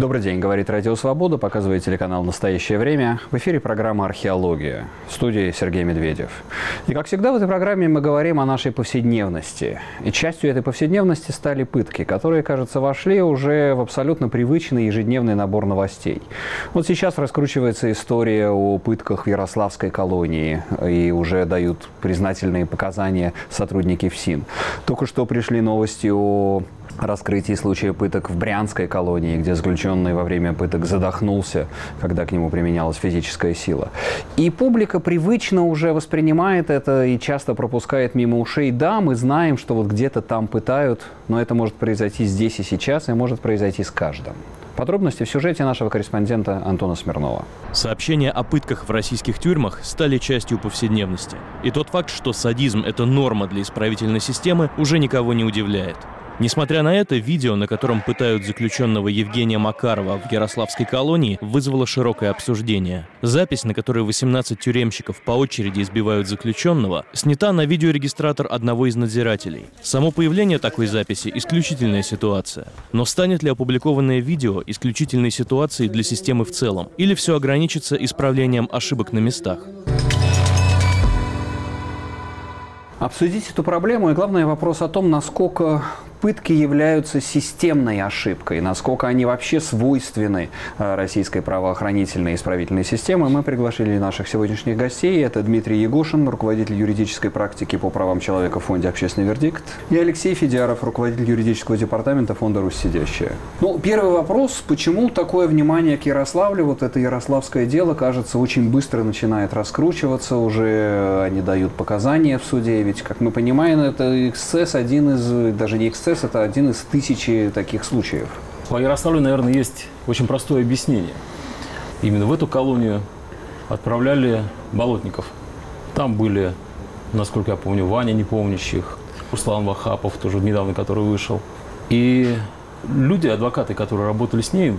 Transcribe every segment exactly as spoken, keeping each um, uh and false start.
Добрый день, говорит Радио Свобода, показывает телеканал «Настоящее время». В эфире программа «Археология». В студии Сергей Медведев. И, как всегда, в этой программе мы говорим о нашей повседневности. И частью этой повседневности стали пытки, которые, кажется, вошли уже в абсолютно привычный ежедневный набор новостей. Вот сейчас раскручивается история о пытках в Ярославской колонии. И уже дают признательные показания сотрудники ФСИН. Только что пришли новости о раскрытии случая пыток в Брянской колонии, где заключенный во время пыток задохнулся, когда к нему применялась физическая сила. И публика привычно уже воспринимает это и часто пропускает мимо ушей. Да, мы знаем, что вот где-то там пытают, но это может произойти здесь и сейчас, и может произойти с каждым. Подробности в сюжете нашего корреспондента Антона Смирнова. Сообщения о пытках в российских тюрьмах стали частью повседневности. И тот факт, что садизм – это норма для исправительной системы, уже никого не удивляет. Несмотря на это, видео, на котором пытают заключенного Евгения Макарова в Ярославской колонии, вызвало широкое обсуждение. Запись, на которой восемнадцать тюремщиков по очереди избивают заключенного, снята на видеорегистратор одного из надзирателей. Само появление такой записи – исключительная ситуация. Но станет ли опубликованное видео исключительной ситуацией для системы в целом? Или все ограничится исправлением ошибок на местах? Обсудить эту проблему и, главное, вопрос о том, насколько пытки являются системной ошибкой, насколько они вообще свойственны российской правоохранительной и исправительной системе. Мы пригласили наших сегодняшних гостей. Это Дмитрий Егошин, руководитель юридической практики по правам человека в фонде «Общественный вердикт», и Алексей Федяров, руководитель юридического департамента фонда «Русь сидящая». Ну, первый вопрос. Почему такое внимание к Ярославлю? Вот это ярославское дело, кажется, очень быстро начинает раскручиваться. Уже они дают показания в суде. Ведь, как мы понимаем, это эксцесс один из, даже не эксцесс, это один из тысячи таких случаев. По Ярославлю, наверное, есть очень простое объяснение. Именно в эту колонию отправляли болотников. Там были, насколько я помню, Ваня Непомнящих, Руслан Вахапов, тоже недавно, который вышел. И люди, адвокаты, которые работали с ней,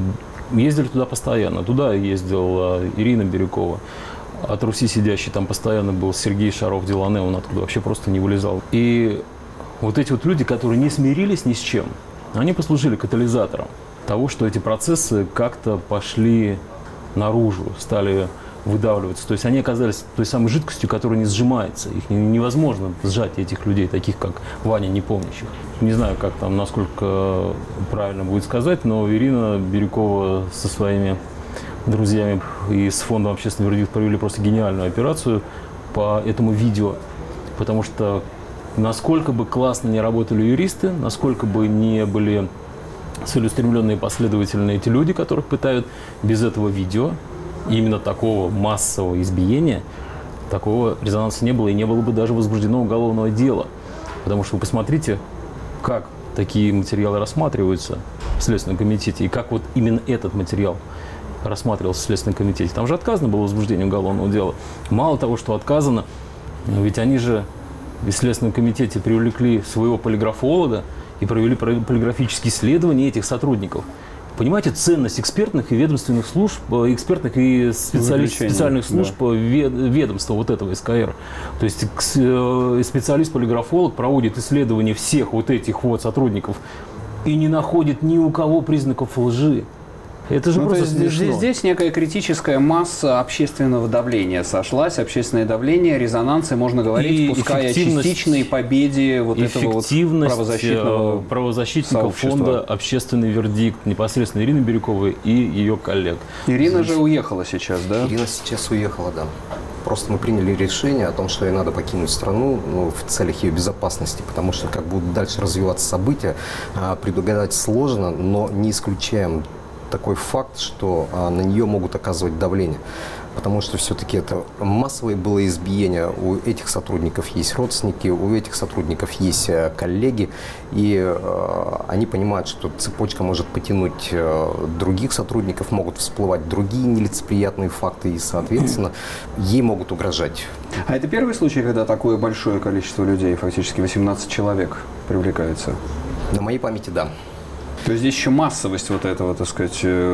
ездили туда постоянно. Туда ездила Ирина Бирюкова. От Руси сидящий там постоянно был Сергей Шаров-Делане, он оттуда вообще просто не вылезал. И вот эти вот люди, которые не смирились ни с чем, они послужили катализатором того, что эти процессы как-то пошли наружу, стали выдавливаться. То есть они оказались той самой жидкостью, которая не сжимается. Их невозможно сжать, этих людей, таких как Ваня Непомнящих. Не знаю, как там, насколько правильно будет сказать, но Ирина Бирюкова со своими друзьями и с фондом «Общественный вердикт» провели просто гениальную операцию по этому видео, потому что насколько бы классно не работали юристы, насколько бы не были целеустремленные и последовательные эти люди, которых пытают, без этого видео, именно такого массового избиения, такого резонанса не было, и не было бы даже возбуждено уголовного дела. Потому что вы посмотрите, как такие материалы рассматриваются в Следственном комитете, и как вот именно этот материал рассматривался в Следственном комитете. Там же отказано было возбуждение уголовного дела. Мало того, что отказано, ведь они же в Следственном комитете привлекли своего полиграфолога и провели полиграфические исследования этих сотрудников. Понимаете, ценность экспертных и ведомственных служб, экспертных и специальных служб да. ведомства вот этого СКР. То есть специалист-полиграфолог проводит исследование всех вот этих вот сотрудников и не находит ни у кого признаков лжи. Это же ну, просто смешно. Здесь, здесь некая критическая масса общественного давления сошлась, общественное давление, резонансы, можно говорить, и пускай о частичной победе вот этого вот правозащитного правозащитников фонда «Общественный вердикт», непосредственно Ирины Бирюковой и ее коллег. Ирина же уехала сейчас, да? Ирина сейчас уехала, да. Просто мы приняли решение о том, что ей надо покинуть страну, ну, в целях ее безопасности, потому что как будут дальше развиваться события, предугадать сложно, но не исключаем такой факт, что а, на нее могут оказывать давление. Потому что все-таки это массовое было избиение. У этих сотрудников есть родственники, у этих сотрудников есть а, коллеги. И а, они понимают, что цепочка может потянуть а, других сотрудников, могут всплывать другие нелицеприятные факты. И, соответственно, ей могут угрожать. А это первый случай, когда такое большое количество людей, фактически восемнадцать человек, привлекается? На моей памяти, да. То есть здесь еще массовость вот этого, так сказать,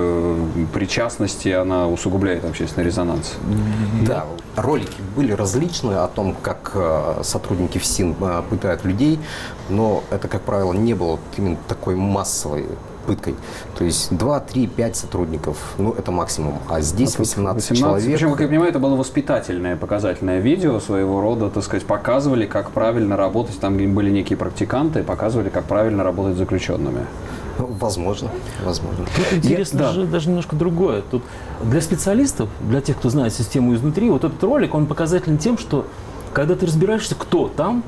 причастности, она усугубляет общественный резонанс. Да, ролики были различные о том, как сотрудники ФСИН пытают людей, но это, как правило, не было именно такой массовой пыткой. То есть два, три, пять сотрудников, ну, это максимум. А здесь восемнадцать, восемнадцать человек. Причем, как я понимаю, это было воспитательное, показательное видео своего рода, так сказать, показывали, как правильно работать. Там были некие практиканты, показывали, как правильно работать с заключенными. Возможно, возможно. Тут интересно Я, же да. даже немножко другое. Тут для специалистов, для тех, кто знает систему изнутри, вот этот ролик, он показателен тем, что когда ты разбираешься, кто там,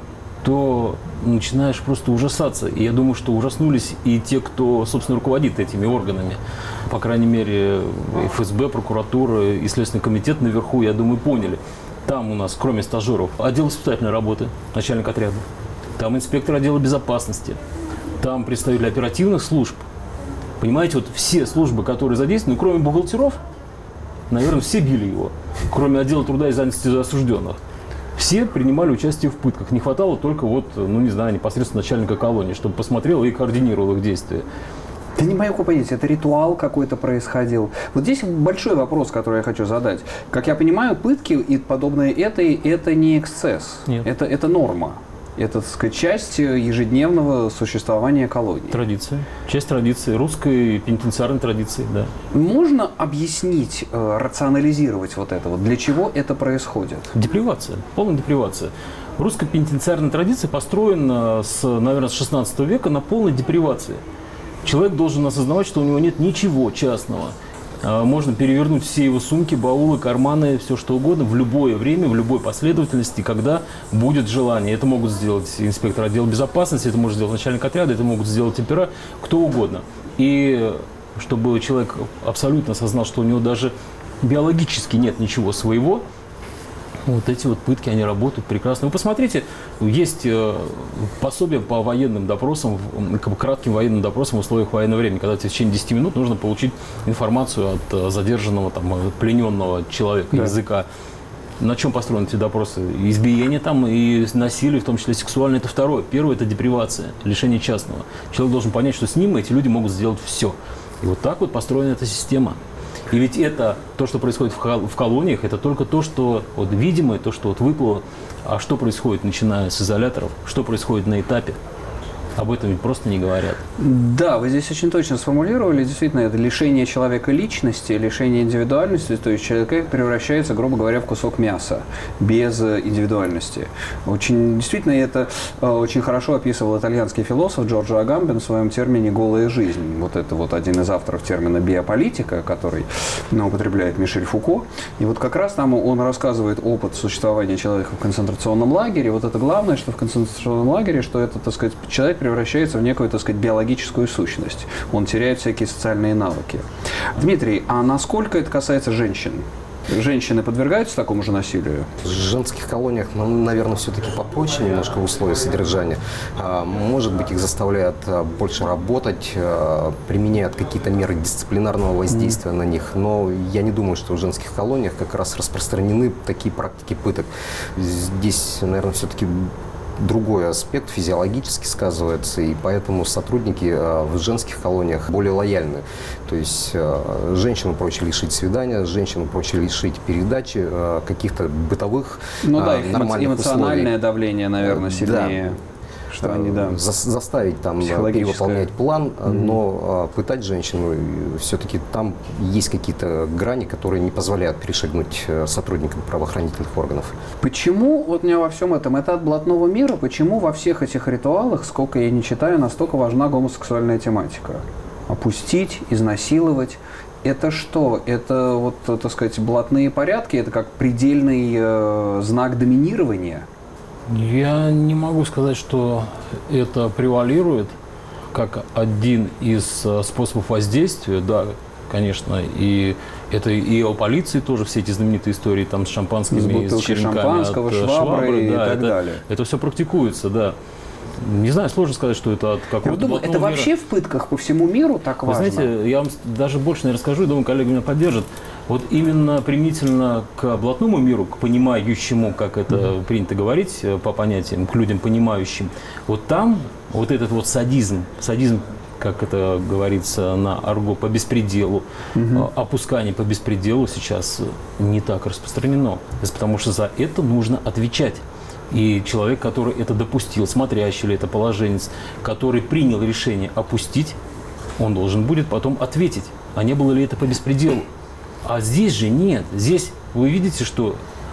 то начинаешь просто ужасаться. И я думаю, что ужаснулись и те, кто, собственно, руководит этими органами. По крайней мере, эф эс бэ, прокуратура и Следственный комитет наверху, я думаю, поняли. Там у нас, кроме стажеров, отдел воспитательной работы, начальник отряда. Там инспектор отдела безопасности. Там представители оперативных служб. Понимаете, вот все службы, которые задействованы, кроме бухгалтеров, наверное, все били его. Кроме отдела труда и занятости осужденных. Все принимали участие в пытках. Не хватало только вот, ну не знаю, непосредственно начальника колонии, чтобы посмотрел и координировал их действия. Да не могу понять, это ритуал какой-то происходил. Вот здесь большой вопрос, который я хочу задать. Как я понимаю, пытки и подобное этой, это не эксцесс. Нет. Это, это норма. Это, так сказать, часть ежедневного существования колонии. Традиция. Часть традиции. Русской пенитенциарной традиции, да. Можно объяснить, рационализировать вот это? Вот для чего это происходит? Депривация. Полная депривация. Русская пенитенциарная традиция построена, с, наверное, с шестнадцатого века на полной депривации. Человек должен осознавать, что у него нет ничего частного. Можно перевернуть все его сумки, баулы, карманы, все что угодно в любое время, в любой последовательности, когда будет желание. Это могут сделать инспектор отдела безопасности, это может сделать начальник отряда, это могут сделать опера, кто угодно. И чтобы человек абсолютно осознал, что у него даже биологически нет ничего своего, вот эти вот пытки, они работают прекрасно. Вы посмотрите, есть пособие по военным допросам, кратким военным допросам в условиях военного времени, когда тебе в течение десяти минут нужно получить информацию от задержанного, там, плененного человека, да. языка. На чем построены эти допросы? Избиение там и насилие, в том числе сексуальное, это второе. Первое – это депривация, лишение частного. Человек должен понять, что с ним эти люди могут сделать все. И вот так вот построена эта система. И ведь это, то, что происходит в колониях, это только то, что вот видимое, то, что вот выплыло. А что происходит, начиная с изоляторов, что происходит на этапе? Об этом ведь просто не говорят. Да, вы здесь очень точно сформулировали. Действительно, это лишение человека личности, лишение индивидуальности. То есть человек превращается, грубо говоря, в кусок мяса, без индивидуальности. Очень, действительно, это очень хорошо описывал итальянский философ Джорджо Агамбен в своем термине «голая жизнь». Вот это вот один из авторов термина «биополитика», который ну, употребляет Мишель Фуко. И вот как раз там он рассказывает опыт существования человека в концентрационном лагере. Вот это главное, что в концентрационном лагере, что это, так сказать, человек превращается в некую, так сказать, биологическую сущность. Он теряет всякие социальные навыки. Дмитрий, а насколько это касается женщин? Женщины подвергаются такому же насилию? В женских колониях, ну, наверное, все-таки попроще немножко условия содержания. Может быть, их заставляют больше работать, применяют какие-то меры дисциплинарного воздействия mm. на них. Но я не думаю, что в женских колониях как раз распространены такие практики пыток. Здесь, наверное, все-таки другой аспект физиологически сказывается, и поэтому сотрудники в женских колониях более лояльны. То есть женщину проще лишить свидания, женщину проще лишить передачи, каких-то бытовых ну, да, нормальных эмоциональное условий. давление, наверное, сильнее. Да. Что они, да, За, заставить там перевыполнять план, mm-hmm. но а, пытать женщину, все-таки там есть какие-то грани, которые не позволяют перешагнуть сотрудникам правоохранительных органов. Почему, вот мне во всем этом, это от блатного мира, почему во всех этих ритуалах, сколько я не читаю, настолько важна гомосексуальная тематика? Опустить, изнасиловать. Это что? Это, вот, так сказать, блатные порядки? Это как предельный э, знак доминирования? Я не могу сказать, что это превалирует как один из способов воздействия, да, конечно, и это и о полиции тоже все эти знаменитые истории там с шампанскими, с, с черенками шампанского, от швабры, швабры, и да, так это, далее. Это все практикуется, да. Не знаю, сложно сказать, что это от какого-то думаю, это мира. Вообще в пытках по всему миру так важно? Вы знаете, я вам даже больше, наверное, расскажу, и думаю, коллеги меня поддержат. Вот именно применительно к блатному миру, к понимающему, как это mm-hmm. принято говорить по понятиям, к людям понимающим, вот там вот этот вот садизм, садизм, как это говорится на арго, по беспределу, mm-hmm. опускание по беспределу сейчас не так распространено. Потому что за это нужно отвечать. И человек, который это допустил, смотрящий ли это положенец, который принял решение опустить, он должен будет потом ответить, а не было ли это по беспределу. А здесь же нет. Здесь вы видите, что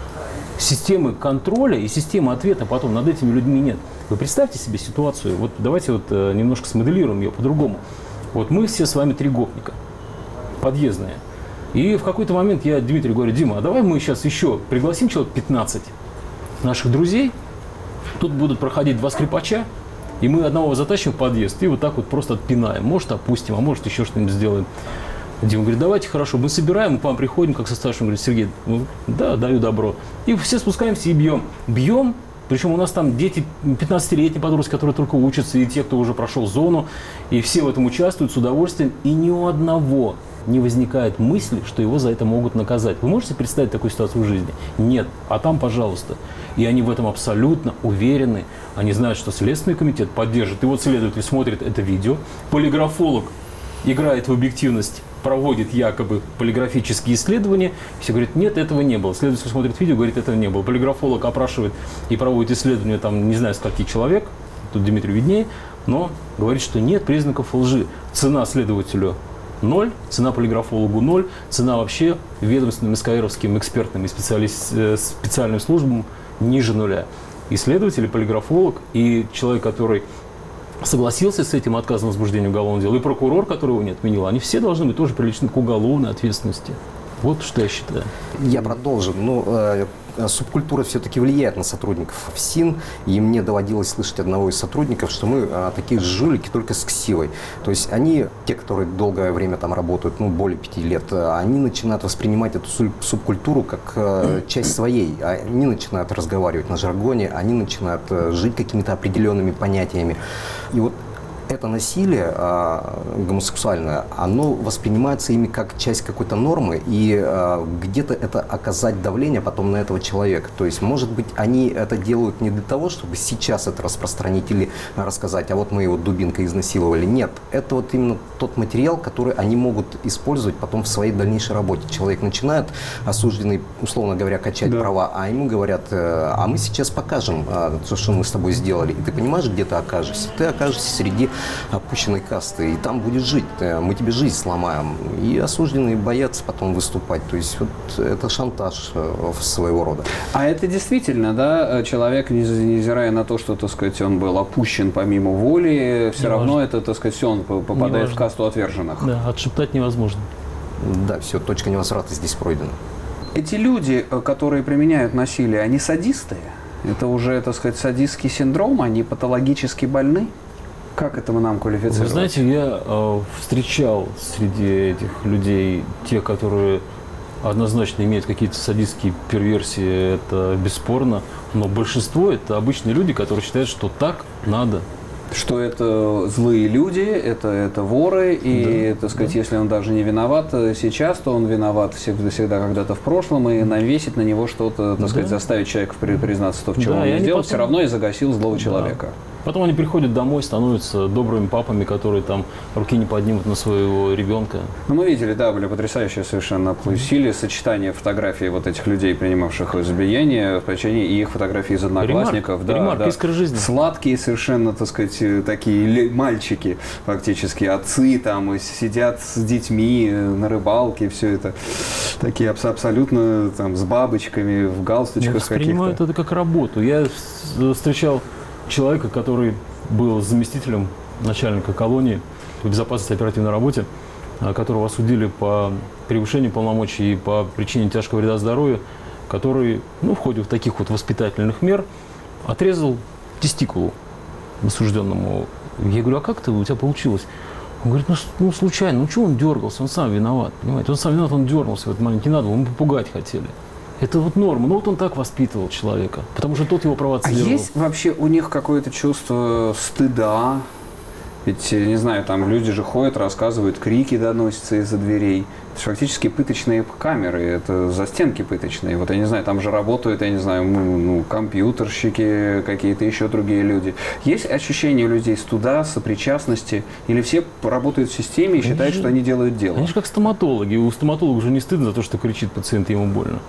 системы контроля и системы ответа потом над этими людьми нет. Вы представьте себе ситуацию, вот давайте вот немножко смоделируем ее по-другому. Вот мы все с вами три гопника, подъездные. И в какой-то момент я Дмитрию говорю: Дима, а давай мы сейчас еще пригласим человек пятнадцать наших друзей, тут будут проходить два скрипача, и мы одного затащим в подъезд и вот так вот просто отпинаем. Может, опустим, а может, еще что-нибудь сделаем. Дима говорит: давайте, хорошо, мы собираем, мы к вам приходим, как со старшим, говорит: Сергей, ну, да, даю добро. И все спускаемся и бьем. Бьем, причем у нас там дети, пятнадцатилетние подростки, которые только учатся, и те, кто уже прошел зону, и все в этом участвуют с удовольствием, и ни у одного не возникает мысли, что его за это могут наказать. Вы можете представить такую ситуацию в жизни? Нет. А там, пожалуйста. И они в этом абсолютно уверены. Они знают, что Следственный комитет поддержит. И вот следователь смотрит это видео, полиграфолог играет в объективность, проводит якобы полиграфические исследования. Все говорят: нет, этого не было. Следователь смотрит видео, говорит: этого не было. Полиграфолог опрашивает и проводит исследования, там, не знаю, скольки человек, тут Дмитрию виднее, но говорит, что нет признаков лжи. Цена следователю ноль, цена полиграфологу ноль, цена вообще ведомственным СКРовским экспертным и специальным службам ниже нуля. И следователь, и полиграфолог, и человек, который согласился с этим отказом в возбуждении уголовного дела, и прокурор, который его не отменил, они все должны быть тоже привлечены к уголовной ответственности. Вот что я считаю. Я продолжу. Ну, э, субкультура все-таки влияет на сотрудников ФСИН, и мне доводилось слышать одного из сотрудников, что мы э, такие жулики только с ксивой. То есть они, те, которые долгое время там работают, ну, более пяти лет, э, они начинают воспринимать эту субкультуру как э, часть своей. Они начинают разговаривать на жаргоне, они начинают э, жить какими-то определенными понятиями. И вот это насилие а, гомосексуальное, оно воспринимается ими как часть какой-то нормы, и а, где-то это оказать давление потом на этого человека. То есть, может быть, они это делают не для того, чтобы сейчас это распространить или рассказать: а вот мы его дубинкой изнасиловали. Нет, это вот именно тот материал, который они могут использовать потом в своей дальнейшей работе. Человек начинает, осужденный, условно говоря, качать да. права, а ему говорят: а мы сейчас покажем а, то, что мы с тобой сделали. И ты понимаешь, где ты окажешься? Ты окажешься среди опущенной касты, и там будешь жить, мы тебе жизнь сломаем. И осужденные боятся потом выступать. То есть вот это шантаж своего рода. А это действительно, да, человек, невзирая на то, что, так сказать, он был опущен помимо воли, все равно важно. Это, так сказать, все, он попадает в касту отверженных. Да, отшептать невозможно. Да, все, точка невозврата здесь пройдена. Эти люди, которые применяют насилие, они садисты? Это уже, так сказать, садистский синдром, они патологически больны? Как это мы нам квалифицировать? Вы знаете, я э, встречал среди этих людей тех, которые однозначно имеют какие-то садистские перверсии, это бесспорно, но большинство это обычные люди, которые считают, что так надо. Что это злые люди, это, это воры, и, да, так сказать, да. если он даже не виноват сейчас, то он виноват всегда, всегда когда-то в прошлом, и навесить на него что-то, так да. сказать, заставить человека признаться в том, чего да, он не сделал, потом... все равно и загасил злого да. человека. Потом они приходят домой, становятся добрыми папами, которые там руки не поднимут на своего ребенка. Ну, мы видели, да, были потрясающие совершенно плюсили сочетание фотографий вот этих людей, принимавших избиение, и их фотографии из одноклассников. Ремарк, да, ремарк, да. искра жизни. Сладкие совершенно, так сказать, такие мальчики, фактически, отцы там сидят с детьми на рыбалке, все это такие абсолютно там с бабочками, в галстучках каких-то. Воспринимают это как работу. Я встречал человека, который был заместителем начальника колонии по безопасности и оперативной работе, которого осудили по превышению полномочий и по причине тяжкого вреда здоровью, который, ну, в ходе вот таких вот воспитательных мер отрезал тестикулу осужденному. Я говорю: а как это у тебя получилось? Он говорит: ну, ну случайно, ну что он дергался, он сам виноват, понимаете, он сам виноват, он дернулся в этот момент, не надо, мы попугать хотели. Это вот норма. Ну вот он так воспитывал человека, потому что тот его провоцировал. А есть вообще у них какое-то чувство стыда? Ведь, не знаю, там люди же ходят, рассказывают, крики доносятся из-за дверей. Это фактически пыточные камеры, это застенки пыточные. Вот я не знаю, там же работают, я не знаю, ну, компьютерщики, какие-то еще другие люди. Есть ощущение у людей стыда, сопричастности? Или все работают в системе и считают, же, что они делают дело? Они же как стоматологи. У стоматолога уже не стыдно за то, что кричит пациент, ему больно.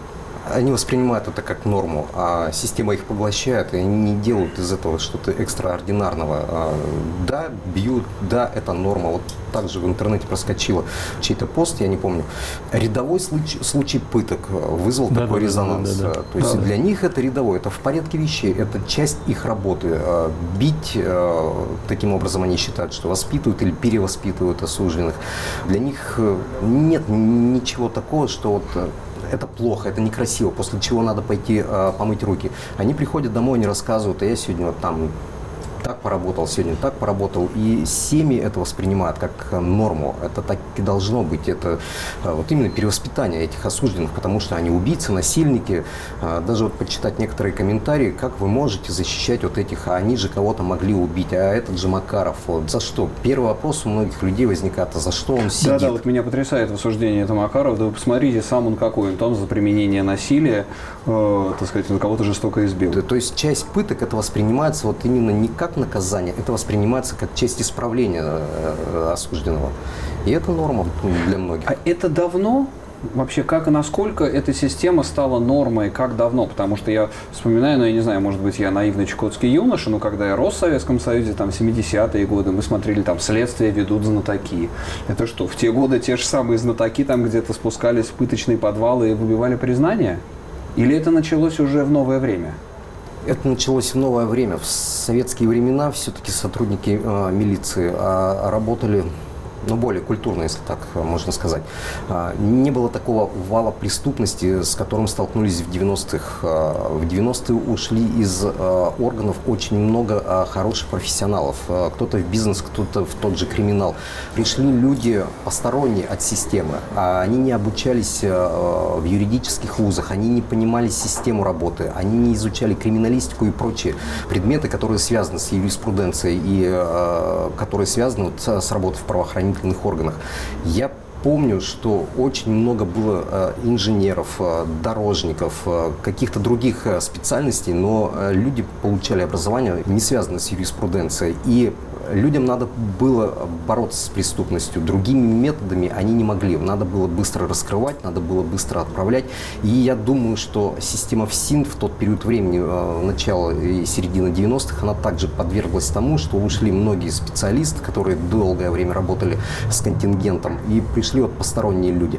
Они воспринимают это как норму, а система их поглощает, и они не делают из этого что-то экстраординарного. Да, бьют, да, это норма. Вот также в интернете проскочило чей-то пост, я не помню. Рядовой случай, случай пыток вызвал да, такой да, резонанс. Да, да, да. То есть да, для да. них это рядовой, это в порядке вещей, это часть их работы. Бить, таким образом они считают, что воспитывают или перевоспитывают осужденных. Для них нет ничего такого, что вот это плохо, это некрасиво, после чего надо пойти э, помыть руки. Они приходят домой, они рассказывают, а я сегодня вот там так поработал, сегодня так поработал. И семьи это воспринимают как норму. Это так и должно быть. Это вот именно перевоспитание этих осужденных, потому что они убийцы, насильники. Даже вот почитать некоторые комментарии, как вы можете защищать вот этих, а они же кого-то могли убить, а этот же Макаров. Вот за что? Первый вопрос у многих людей возникает, а за что он сидит? Да-да, вот меня потрясает в осуждении этого Макарова. Да вы посмотрите, сам он какой. Он там за применение насилия, э, так сказать, он кого-то жестоко избил. Да, то есть часть пыток это воспринимается вот именно не как наказание, это воспринимается как часть исправления осужденного. И это норма для многих. А это давно? Вообще, как и насколько эта система стала нормой, как давно? Потому что я вспоминаю, ну, я не знаю, может быть, я наивный чукотский юноша, но когда я рос в Советском Союзе, там, семидесятые годы, мы смотрели, там, «Следствие ведут знатоки». Это что, в те годы те же самые знатоки там где-то спускались в пыточные подвалы и выбивали признания? Или это началось уже в новое время? Это началось в новое время. В советские времена все-таки сотрудники э, милиции э, работали, ну, более культурно, если так можно сказать. Э, не было такого вала преступности, с которым столкнулись в девяностых. Э, в девяностые ушли из э, органов очень много э, хороших профессионалов. Э, кто-то в бизнес, кто-то в тот же криминал. Пришли люди посторонние от системы. А они не обучались э, в юридических вузах, они не понимали систему работы, они не изучали криминалистику и прочие предметы, которые связаны с юриспруденцией и э, которые связаны вот с работой в правоохранительных органах. Я помню, что очень много было э, инженеров, э, дорожников, э, каких-то других э, специальностей, но э, люди получали образование, не связанное с юриспруденцией. И людям надо было бороться с преступностью. Другими методами они не могли. Надо было быстро раскрывать, надо было быстро отправлять. И я думаю, что система ФСИН в тот период времени, э, начала и середины девяностых, она также подверглась тому, что ушли многие специалисты, которые долгое время работали с контингентом, и пришли вот посторонние люди.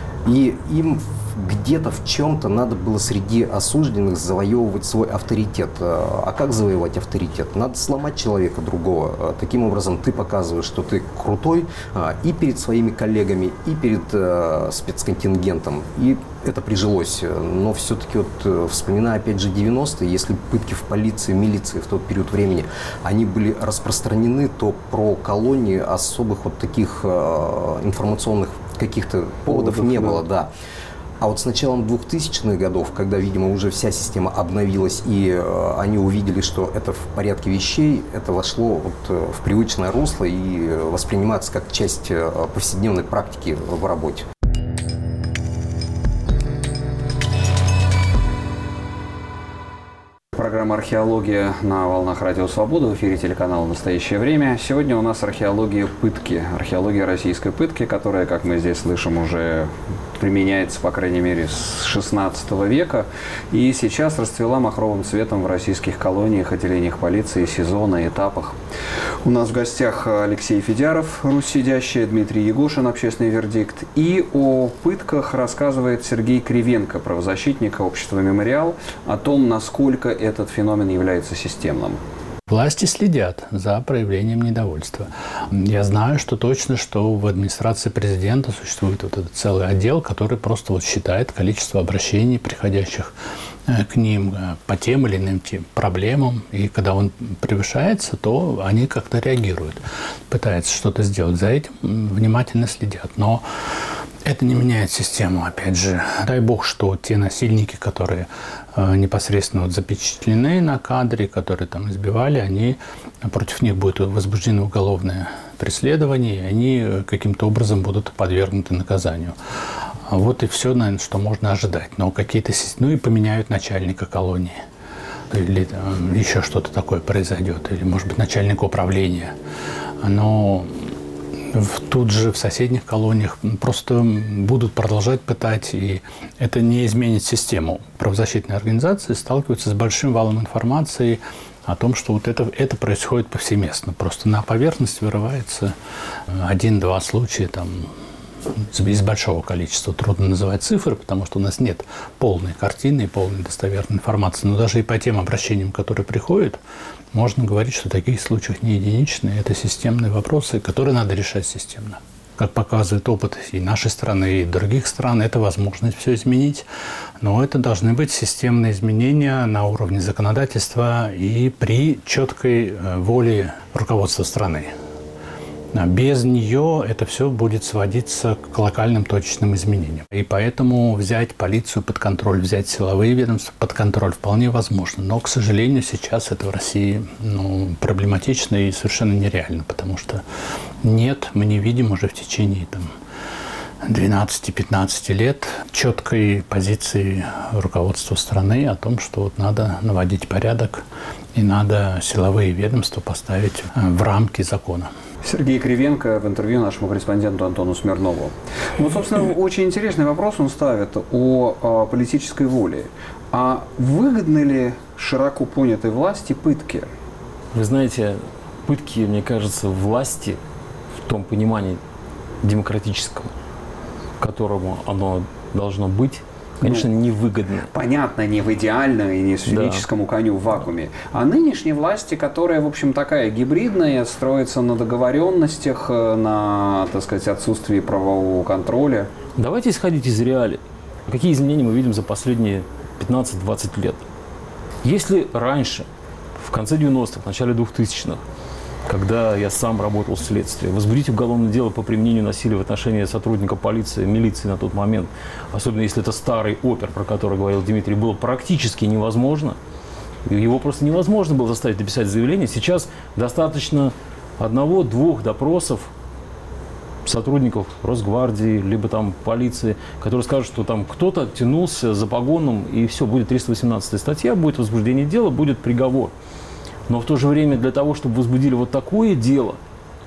И им где-то в чем-то надо было среди осужденных завоевывать свой авторитет. А как завоевать авторитет? Надо сломать человека другого. Таким образом, ты показываешь, что ты крутой и перед своими коллегами, и перед спецконтингентом. И это прижилось. Но все-таки, вот, вспоминая опять же девяностые, если пытки в полиции, милиции в тот период времени, они были распространены, то про колонии особых вот таких информационных каких-то поводов, поводов не да. было, да. А вот с началом двухтысячных годов, когда, видимо, уже вся система обновилась, и э, они увидели, что это в порядке вещей, это вошло вот, э, в привычное русло и воспринимается как часть э, повседневной практики в работе. Программа «Археология» на волнах Радио Свобода, в эфире телеканала «Настоящее время». Сегодня у нас археология пытки, археология российской пытки, которая, как мы здесь слышим, уже применяется, по крайней мере, с шестнадцатого века. И сейчас расцвела махровым цветом в российских колониях, отделениях полиции, СИЗО, на этапах. У нас в гостях Алексей Федяров, Русь сидящая, Дмитрий Егошин, общественный вердикт. И о пытках рассказывает Сергей Кривенко, правозащитник общества «Мемориал», о том, насколько этот феномен является системным. Власти следят за проявлением недовольства. Я знаю, что точно, что в администрации президента существует вот этот целый отдел, который просто вот считает количество обращений, приходящих к ним по тем или иным тем проблемам. И когда он превышается, то они как-то реагируют, пытаются что-то сделать. За этим внимательно следят. Но это не меняет систему, опять же. Дай бог, что те насильники, которые э, непосредственно вот запечатлены на кадре, которые там избивали, они, против них будет возбуждено уголовное преследование, и они каким-то образом будут подвергнуты наказанию. Вот и все, наверное, что можно ожидать. Но какие-то... Ну и поменяют начальника колонии. Или э, еще что-то такое произойдет. Или, может быть, начальника управления. Но... в, тут же в соседних колониях просто будут продолжать пытать, и это не изменит систему. Правозащитные организации сталкиваются с большим валом информации о том, что вот это, это происходит повсеместно. Просто на поверхность вырывается один-два случая там, из большого количества. Трудно называть цифры, потому что у нас нет полной картины и полной достоверной информации. Но даже и по тем обращениям, которые приходят, можно говорить, что таких случаев не единичные. Это системные вопросы, которые надо решать системно. Как показывает опыт и нашей страны, и других стран, это возможность все изменить. Но это должны быть системные изменения на уровне законодательства и при четкой воле руководства страны. Без нее это все будет сводиться к локальным точечным изменениям. И поэтому взять полицию под контроль, взять силовые ведомства под контроль вполне возможно. Но, к сожалению, сейчас это в России ну, проблематично и совершенно нереально, потому что нет, мы не видим уже в течение там, двенадцати-пятнадцати лет четкой позиции руководства страны о том, что вот надо наводить порядок и надо силовые ведомства поставить в рамки закона. Сергей Кривенко в интервью нашему корреспонденту Антону Смирнову. Ну, собственно, очень интересный вопрос он ставит о, о политической воле. А выгодны ли широко понятой власти пытки? Вы знаете, пытки, мне кажется, власти в том понимании демократическом, которому оно должно быть, конечно, ну, невыгодно. Понятно, не в идеальном и не сферическому да. коню в вакууме. А нынешней власти, которая, в общем, такая гибридная, строится на договоренностях, на, так сказать, отсутствии правового контроля. Давайте исходить из реалий. Какие изменения мы видим за последние пятнадцать-двадцать лет? Если раньше, в конце девяностых, в начале двухтысячных, когда я сам работал в следствии, возбудить уголовное дело по применению насилия в отношении сотрудника полиции, милиции на тот момент, особенно если это старый опер, про который говорил Дмитрий, было практически невозможно. Его просто невозможно было заставить написать заявление. Сейчас достаточно одного-двух допросов сотрудников Росгвардии, либо там полиции, которые скажут, что там кто-то тянулся за погоном, и все, будет триста восемнадцатая статья, будет возбуждение дела, будет приговор. Но в то же время для того, чтобы возбудили вот такое дело,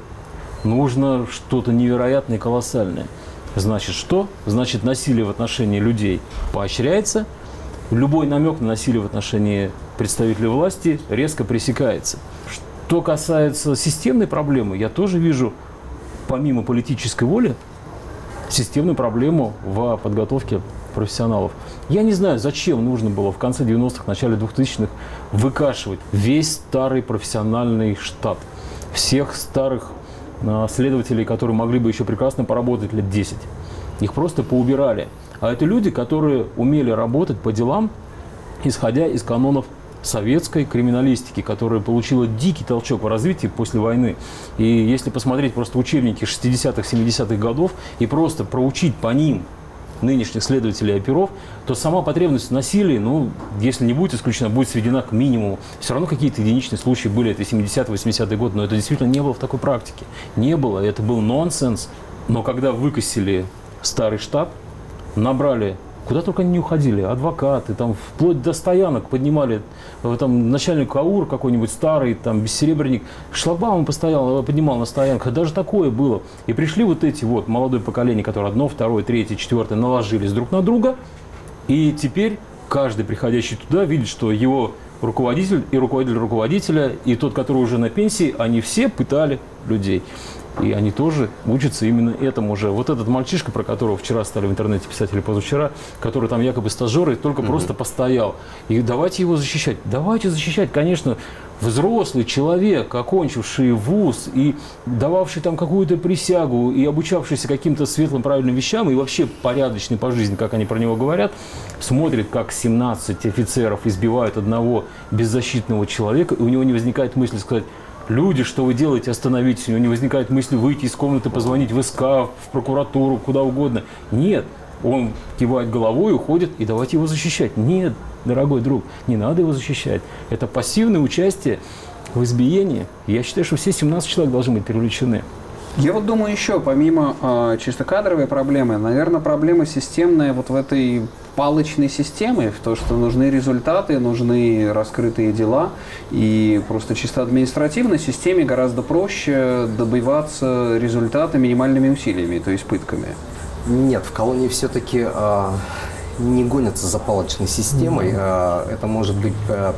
нужно что-то невероятное и колоссальное. Значит, что? Значит, насилие в отношении людей поощряется, любой намек на насилие в отношении представителей власти резко пресекается. Что касается системной проблемы, я тоже вижу, помимо политической воли, системную проблему в подготовке профессионалов. Я не знаю, зачем нужно было в конце девяностых, начале двухтысячных выкашивать весь старый профессиональный штат. Всех старых э, следователей, которые могли бы еще прекрасно поработать лет десять. Их просто поубирали. А это люди, которые умели работать по делам, исходя из канонов советской криминалистики, которая получила дикий толчок в развитии после войны. И если посмотреть просто учебники шестидесятых, семидесятых годов и просто проучить по ним нынешних следователей и оперов, то сама потребность в насилии, ну, если не будет исключена, будет сведена к минимуму. Все равно какие-то единичные случаи были, это семидесятые, восьмидесятые годы, но это действительно не было в такой практике. Не было, это был нонсенс. Но когда выкосили старый штаб, набрали, куда только они не уходили, адвокаты, там, вплоть до стоянок поднимали, там, начальник АУР какой-нибудь старый, там, бессеребренник, шлагбаум постоял, поднимал на стоянках, даже такое было. И пришли вот эти вот молодое поколение, которое одно, второе, третье, четвертое наложились друг на друга, и теперь каждый приходящий туда видит, что его руководитель и руководитель руководителя, и тот, который уже на пенсии, они все пытали людей. И они тоже учатся именно этому уже. Вот этот мальчишка, про которого вчера стали в интернете писать или позавчера, который там якобы стажер, и только угу. просто постоял. И давайте его защищать. Давайте защищать, конечно, взрослый человек, окончивший вуз и дававший там какую-то присягу и обучавшийся каким-то светлым, правильным вещам и вообще порядочный по жизни, как они про него говорят, смотрит, как семнадцать офицеров избивают одного беззащитного человека, и у него не возникает мысли сказать: люди, что вы делаете, остановитесь. У него не возникает мысли выйти из комнаты, позвонить в СК, в прокуратуру, куда угодно. Нет, он кивает головой, уходит, и давайте его защищать. Нет, дорогой друг, не надо его защищать. Это пассивное участие в избиении. Я считаю, что все семнадцать человек должны быть привлечены. Я вот думаю еще, помимо э, чисто кадровой проблемы, наверное, проблема системная вот в этой палочной системе, в то, что нужны результаты, нужны раскрытые дела, и просто чисто административной системе гораздо проще добиваться результата минимальными усилиями, то есть пытками. Нет, в колонии все-таки э, не гонятся за палочной системой. Mm-hmm. Это может быть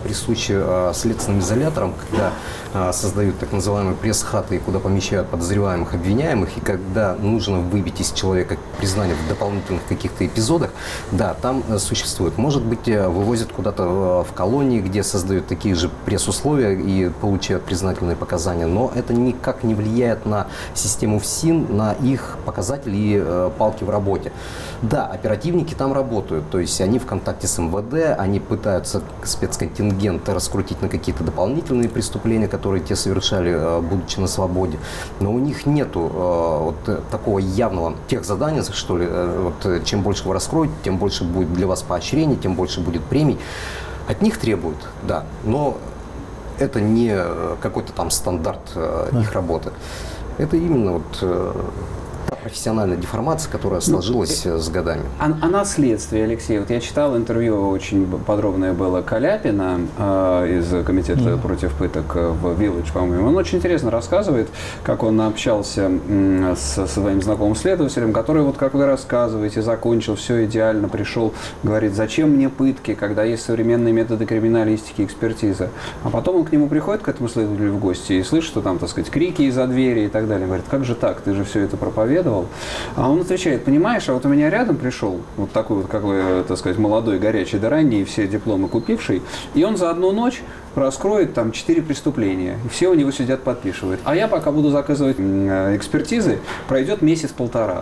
присуще следственным изоляторам, когда создают так называемые пресс-хаты, куда помещают подозреваемых, обвиняемых, и когда нужно выбить из человека признание в дополнительных каких-то эпизодах, да, там существует. Может быть, вывозят куда-то в колонии, где создают такие же пресс-условия и получают признательные показания, но это никак не влияет на систему ФСИН, на их показатели и палки в работе. Да, оперативники там работают, то есть они в контакте с эм вэ дэ, они пытаются спецконтингент раскрутить на какие-то дополнительные преступления, которые те совершали, будучи на свободе, но у них нету вот такого явного тех заданий, что ли, вот, чем больше вы раскроете, тем больше будет для вас поощрений, тем больше будет премий. От них требуют, да, но это не какой-то там стандарт да. их работы. Это именно вот профессиональная деформация, которая сложилась ну, с годами. А, а наследствие, Алексей, вот я читал интервью, очень подробное было Каляпина э, из комитета mm. против пыток в Village, по-моему. Он очень интересно рассказывает, как он общался м, с своим знакомым следователем, который, вот как вы рассказываете, закончил все идеально, пришел, говорит, зачем мне пытки, когда есть современные методы криминалистики, экспертиза. А потом он к нему приходит, к этому следователю в гости, и слышит, что там, так сказать, крики из-за двери и так далее. Говорит, как же так, ты же все это проповедовал. А он отвечает, понимаешь, а вот у меня рядом пришел вот такой вот, как бы, так сказать, молодой, горячий да ранний, все дипломы купивший, и он за одну ночь раскроет там четыре преступления, и все у него сидят, подписывают. А я пока буду заказывать экспертизы, пройдет месяц-полтора.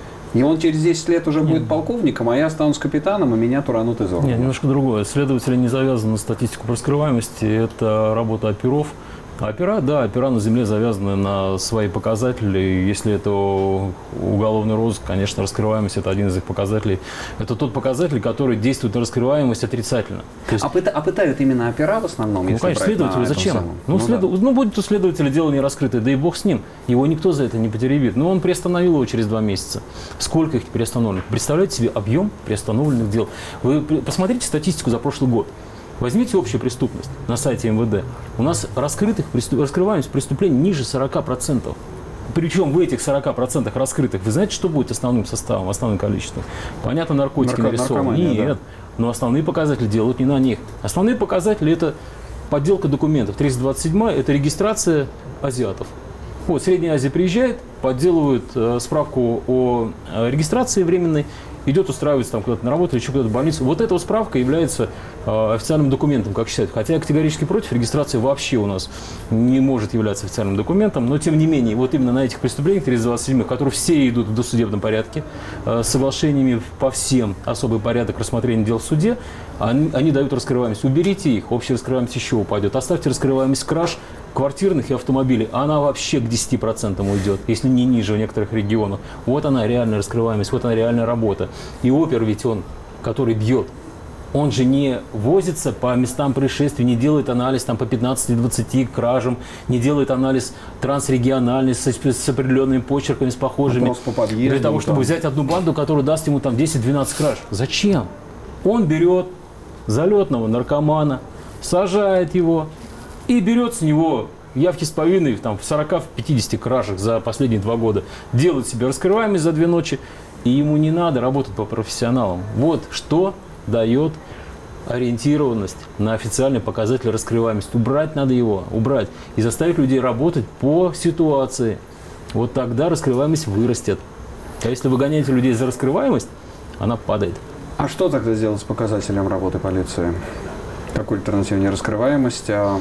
И он через десять лет уже будет полковником, а я останусь капитаном, и меня туранут из ордена. Нет, немножко другое. Следователи не завязаны на статистику по раскрываемости, это работа оперов. А опера, да, опера на земле завязаны на свои показатели. Если это уголовный розыск, конечно, раскрываемость – это один из их показателей. Это тот показатель, который действует на раскрываемость отрицательно. Есть... А, пыта, а пытают именно опера в основном? Ну, конечно, следователи. Зачем? Ну, ну, след... да. ну, будет у следователя дело не раскрытое, да и бог с ним. Его никто за это не потеребит. Но он приостановил его через два месяца. Сколько их приостановленных? Представляете себе объем приостановленных дел? Вы посмотрите статистику за прошлый год. Возьмите общую преступность на сайте эм вэ дэ. У нас раскрытых, раскрываемость преступлений ниже сорока процентов. Причем в этих сорока процентах раскрытых, вы знаете, что будет основным составом, основным количеством? Понятно, наркотики Нарко- нарисованы. Нет, да. Но основные показатели делают не на них. Основные показатели – это подделка документов. триста двадцать седьмая – это регистрация азиатов. Вот, Средняя Азия приезжает, подделывают э, справку о э, регистрации временной, идет устраивается там куда-то на работу или еще куда-то в больницу. Вот эта вот справка является э, официальным документом, как считают. Хотя я категорически против, регистрация вообще у нас не может являться официальным документом. Но тем не менее, вот именно на этих преступлениях триста двадцать семь, которые все идут в досудебном порядке, э, с соглашениями по всем особый порядок рассмотрения дел в суде, они, они дают раскрываемость. Уберите их, общая раскрываемость еще упадет. Оставьте раскрываемость краж квартирных и автомобилей, она вообще к десяти процентам уйдет, если не ниже в некоторых регионах. Вот она реальная раскрываемость, вот она реальная работа. И опер ведь он, который бьет, он же не возится по местам происшествий, не делает анализ там, по пятнадцати-двадцати кражам, не делает анализ трансрегиональный с, с определенными почерками, с похожими. По подъезду, для того, чтобы там взять одну банду, которая даст ему там десять-двенадцать краж. Зачем? Он берет залетного наркомана, сажает его, и берет с него явки с повинной там, в сорока-пятидесяти кражах за последние два года. Делает себе раскрываемость за две ночи, и ему не надо работать по профессионалам. Вот что дает ориентированность на официальный показатель раскрываемости. Убрать надо его, убрать. И заставить людей работать по ситуации. Вот тогда раскрываемость вырастет. А если вы гоняете людей за раскрываемость, она падает. А что тогда сделать с показателем работы полиции? Какую альтернативу? Не раскрываемость, а...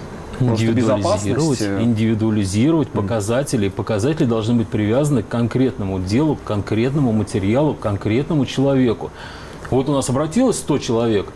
Индивидуализировать, индивидуализировать показатели. Показатели должны быть привязаны к конкретному делу, к конкретному материалу, к конкретному человеку. Вот у нас обратилось сто человек,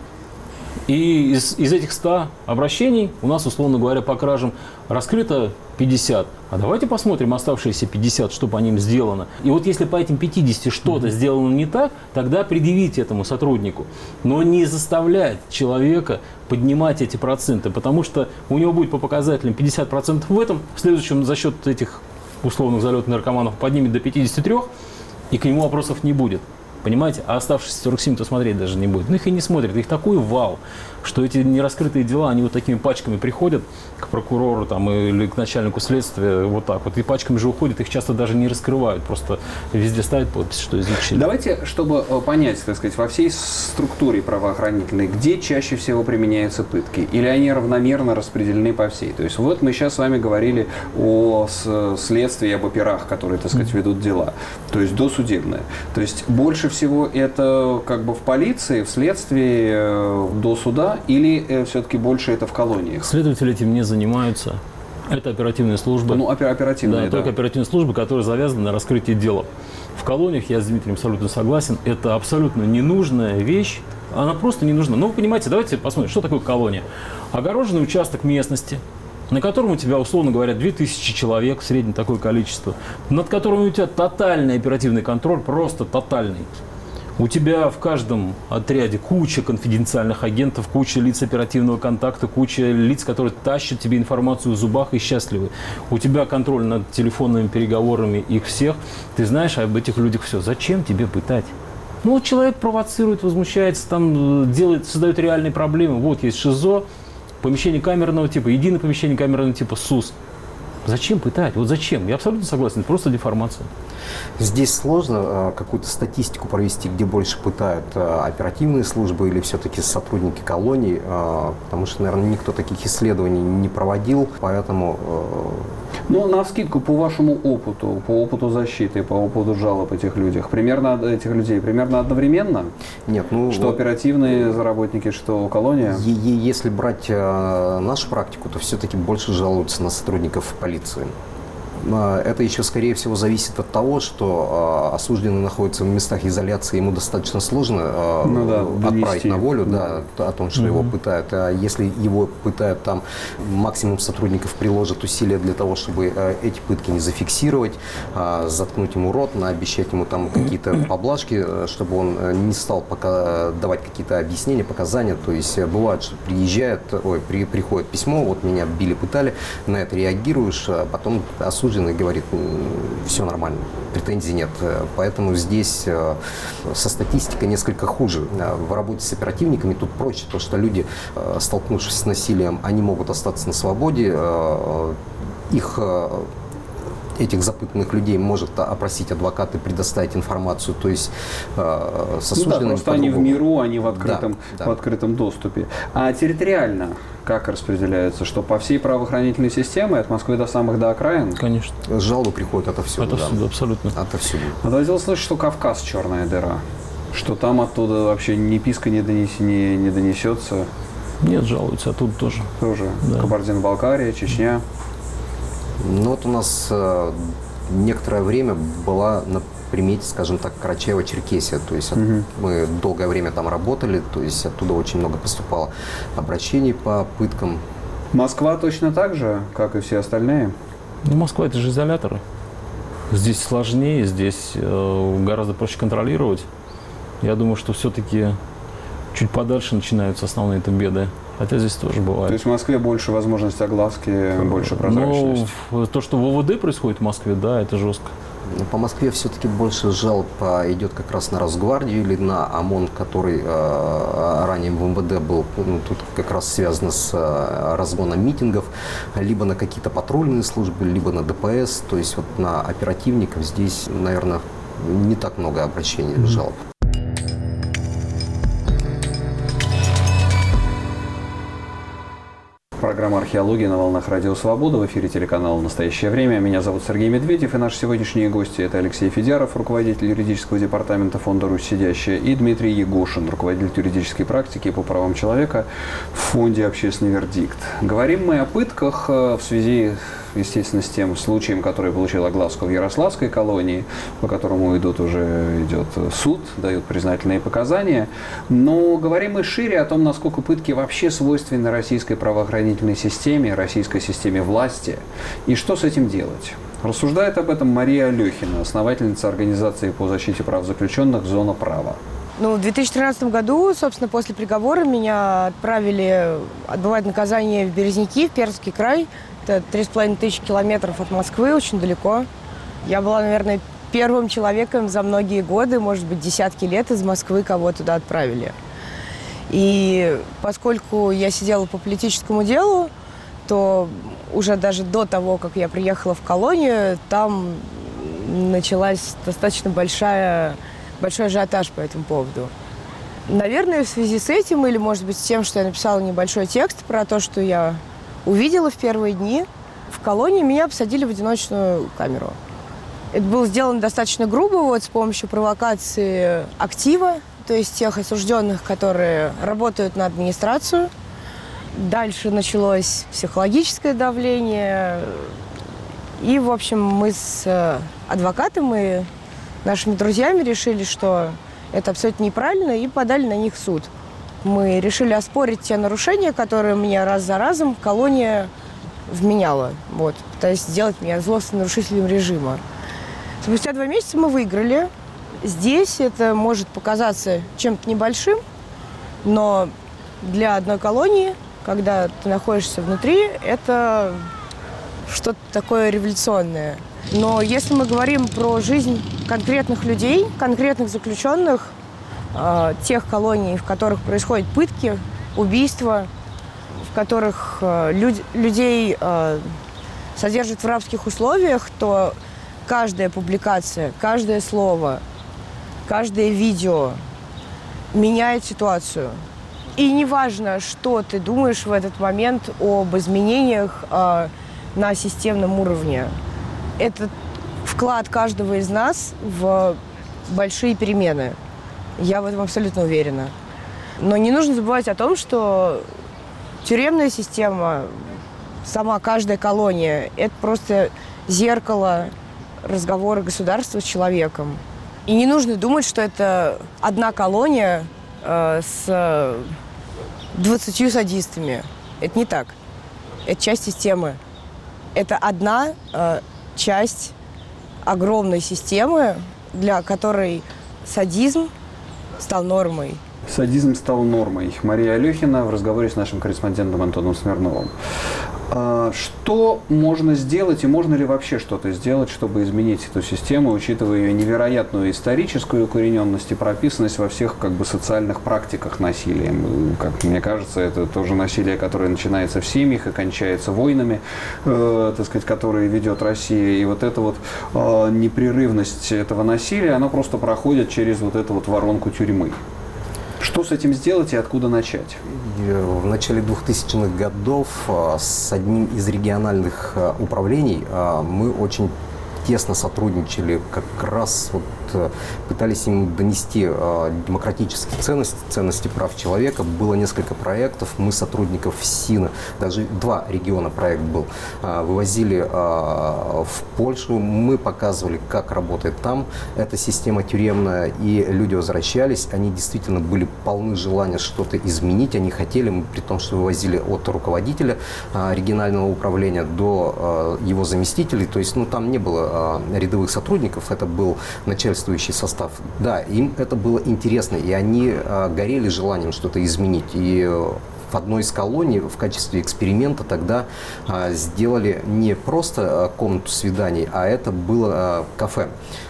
и из, из этих ста обращений у нас, условно говоря, по кражам раскрыто пятьдесят. А давайте посмотрим оставшиеся пятьдесят, что по ним сделано. И вот если по этим пятидесяти что-то mm-hmm. сделано не так, тогда предъявите этому сотруднику. Но не заставлять человека поднимать эти проценты, потому что у него будет по показателям пятьдесят процентов в этом, в следующем за счет этих условных залетных наркоманов поднимет до пятидесяти трёх, и к нему вопросов не будет. Понимаете? А оставшиеся сорок семь-то смотреть даже не будет. Ну, их и не смотрят. Их такой вал, что эти нераскрытые дела, они вот такими пачками приходят к прокурору там, или к начальнику следствия, вот так вот, и пачками же уходят, их часто даже не раскрывают, просто везде ставят подпись, что изучили. Давайте, чтобы понять, так сказать, во всей структуре правоохранительной, где чаще всего применяются пытки, или они равномерно распределены по всей. То есть вот мы сейчас с вами говорили о следствии, об операх, которые, так сказать, ведут дела, то есть досудебное. То есть больше всего это как бы в полиции, в следствии, до суда, или э, все-таки больше это в колониях? Следователи этим не занимаются. Это оперативные службы. Ну, оперативные, да. да. Только оперативные службы, которые завязаны на раскрытии дела. В колониях, я с Дмитрием абсолютно согласен, это абсолютно ненужная вещь. Она просто не нужна. Ну, вы понимаете, давайте посмотрим, что такое колония. Огороженный участок местности, на котором у тебя, условно говоря, две тысячи человек, в среднем такое количество, над которым у тебя тотальный оперативный контроль, просто тотальный. У тебя в каждом отряде куча конфиденциальных агентов, куча лиц оперативного контакта, куча лиц, которые тащат тебе информацию в зубах и счастливы. У тебя контроль над телефонными переговорами их всех. Ты знаешь об этих людях все. Зачем тебе пытать? Ну, вот человек провоцирует, возмущается, там, делает, создает реальные проблемы. Вот есть ШИЗО, помещение камерного типа, единое помещение камерного типа СУС. Зачем пытать? Вот зачем? Я абсолютно согласен, это просто деформация. Здесь сложно э, какую-то статистику провести, где больше пытают э, оперативные службы или все-таки сотрудники колоний, э, потому что, наверное, никто таких исследований не проводил, поэтому... Э... Ну, навскидку, по вашему опыту, по опыту защиты, по опыту жалоб этих людях, примерно этих людей примерно одновременно? Нет, ну... Что вот... оперативные работники, что колония? Е- если брать э, нашу практику, то все-таки больше жалуются на сотрудников полиции. Это еще, скорее всего, зависит от того, что э, осужденный находится в местах изоляции, ему достаточно сложно э, ну, да, отправить на волю, да. Да, о том, что mm-hmm. его пытают. А если его пытают там, максимум сотрудников приложат усилия для того, чтобы э, эти пытки не зафиксировать, э, заткнуть ему рот, наобещать ему там какие-то поблажки, чтобы он не стал пока давать какие-то объяснения, показания. То есть бывает, что приезжает, ой, при, приходит письмо, вот меня били, пытали, на это реагируешь, а потом осужденный и говорит, все нормально, претензий нет. Поэтому здесь со статистикой несколько хуже. В работе с оперативниками тут проще, то, что люди, столкнувшись с насилием, они могут остаться на свободе, их... Этих запытанных людей может опросить адвокат и предоставить информацию, то есть э, с осужденными. Ну да, просто они в миру, они в открытом, да, в да. открытом доступе. А территориально как распределяются? Что по всей правоохранительной системе, от Москвы до самых до окраин? Конечно. Жалобы приходят отовсюду. Отовсюду, да. Абсолютно. Отовсюду. Доводил слышать, что Кавказ черная дыра, что там оттуда вообще ни писка не, донес, не, не донесется. Нет, жалуются, оттуда тоже. Тоже. Да. Кабардино-Балкария, Чечня. Ну вот у нас э, некоторое время была на примете, скажем так, Карачаево-Черкесия. То есть угу. от, мы долгое время там работали, то есть оттуда очень много поступало обращений по пыткам. Москва точно так же, как и все остальные? Ну, Москва – это же изоляторы. Здесь сложнее, здесь э, гораздо проще контролировать. Я думаю, что все-таки чуть подальше начинаются основные-то беды. Хотя здесь тоже бывает. То есть в Москве больше возможностей огласки, больше прозрачности? Ну, то, что в ОВД происходит в Москве, да, это жестко. Но по Москве все-таки больше жалоб идет как раз на Росгвардию или на ОМОН, который э, ранее в МВД был, ну, тут как раз связано с э, разгоном митингов, либо на какие-то патрульные службы, либо на ДПС. То есть вот на оперативников здесь, наверное, не так много обращений, mm-hmm. жалоб. Программа «Археология» на волнах Радио Свобода. В эфире телеканала «Настоящее время». Меня зовут Сергей Медведев, и наши сегодняшние гости – это Алексей Федяров, руководитель юридического департамента фонда «Русь сидящая», и Дмитрий Егошин, руководитель юридической практики по правам человека в фонде «Общественный вердикт». Говорим мы о пытках в связи, естественно, с тем случаем, который получил огласку в Ярославской колонии, по которому идут уже идет суд, дают признательные показания. Но говорим мы шире о том, насколько пытки вообще свойственны российской правоохранительной системе, российской системе власти, и что с этим делать. Рассуждает об этом Мария Алехина, основательница организации по защите прав заключенных «Зона права». Ну, в две тысячи тринадцатом году, собственно, после приговора меня отправили отбывать наказание в Березники, в Пермский край. Это три с половиной тысячи километров от Москвы, очень далеко. Я была, наверное, первым человеком за многие годы, может быть, десятки лет из Москвы, кого туда отправили. И поскольку я сидела по политическому делу, то уже даже до того, как я приехала в колонию, там началась достаточно большая, большой ажиотаж по этому поводу. Наверное, в связи с этим, или, может быть, с тем, что я написала небольшой текст про то, что я увидела в первые дни, в колонии меня посадили в одиночную камеру. Это было сделано достаточно грубо, вот, с помощью провокации актива, то есть тех осужденных, которые работают на администрацию. Дальше началось психологическое давление. И, в общем, мы с адвокатом и нашими друзьями решили, что это абсолютно неправильно, и подали на них в суд. Мы решили оспорить те нарушения, которые меня раз за разом колония вменяла, вот, пытаясь сделать меня злостным нарушителем режима. Спустя два месяца мы выиграли. Здесь это может показаться чем-то небольшим, но для одной колонии, когда ты находишься внутри, это что-то такое революционное. Но если мы говорим про жизнь конкретных людей, конкретных заключенных, э, тех колоний, в которых происходят пытки, убийства, в которых э, люд, людей э, содержат в рабских условиях, то каждая публикация, каждое слово, каждое видео меняет ситуацию. И неважно, что ты думаешь в этот момент об изменениях э, на системном уровне. Это вклад каждого из нас в большие перемены. Я в этом абсолютно уверена. Но не нужно забывать о том, что тюремная система, сама каждая колония, это просто зеркало разговора государства с человеком. И не нужно думать, что это одна колония э, с двадцатью садистами. Это не так. Это часть системы. Это одна э, часть огромной системы, для которой садизм стал нормой. Садизм стал нормой. Мария Алехина в разговоре с нашим корреспондентом Антоном Смирновым. Что можно сделать и можно ли вообще что-то сделать, чтобы изменить эту систему, учитывая ее невероятную историческую укорененность и прописанность во всех как бы социальных практиках насилия? Как мне кажется, это тоже насилие, которое начинается в семьях и кончается войнами, э, так сказать, которые ведет Россия. И вот эта вот э, непрерывность этого насилия, она просто проходит через вот эту вот воронку тюрьмы. Что с этим сделать и откуда начать? В начале двухтысячных годов с одним из региональных управлений мы очень тесно сотрудничали, как раз вот пытались им донести демократические ценности, ценности прав человека. Было несколько проектов, мы сотрудников СИНа, даже два региона проект был, вывозили в Польшу, мы показывали, как работает там эта система тюремная, и люди возвращались, они действительно были полны желания что-то изменить, они хотели, при том, что вывозили от руководителя регионального управления до его заместителей, то есть ну, там не было рядовых сотрудников, это был начальствующий состав. Да, им это было интересно, и они горели желанием что-то изменить. И в одной из колоний в качестве эксперимента тогда сделали не просто комнату свиданий, а это было кафе.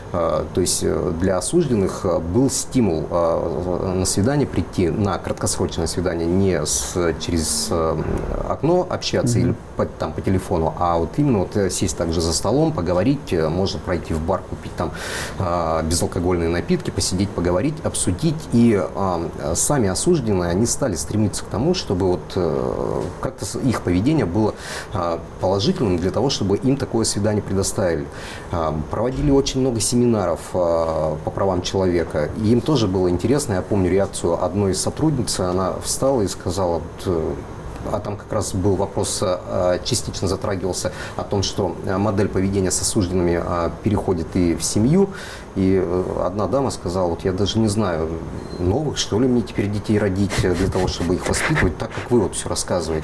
То есть для осужденных был стимул на свидание прийти, на краткосрочное свидание, не с, через окно общаться mm-hmm. или по, там, по телефону, а вот именно вот сесть также за столом, поговорить, можно пройти в бар, купить там безалкогольные напитки, посидеть, поговорить, обсудить. И сами осужденные, они стали стремиться к тому, чтобы вот как-то их поведение было положительным для того, чтобы им такое свидание предоставили. Проводили очень много семинаров семинаров э, по правам человека. И им тоже было интересно. Я помню реакцию одной из сотрудниц. Она встала и сказала, вот, э, а там как раз был вопрос, э, частично затрагивался о том, что модель поведения с осужденными э, переходит и в семью. И э, одна дама сказала, вот я даже не знаю, новых, что ли, мне теперь детей родить для того, чтобы их воспитывать, так как вы вот все рассказываете.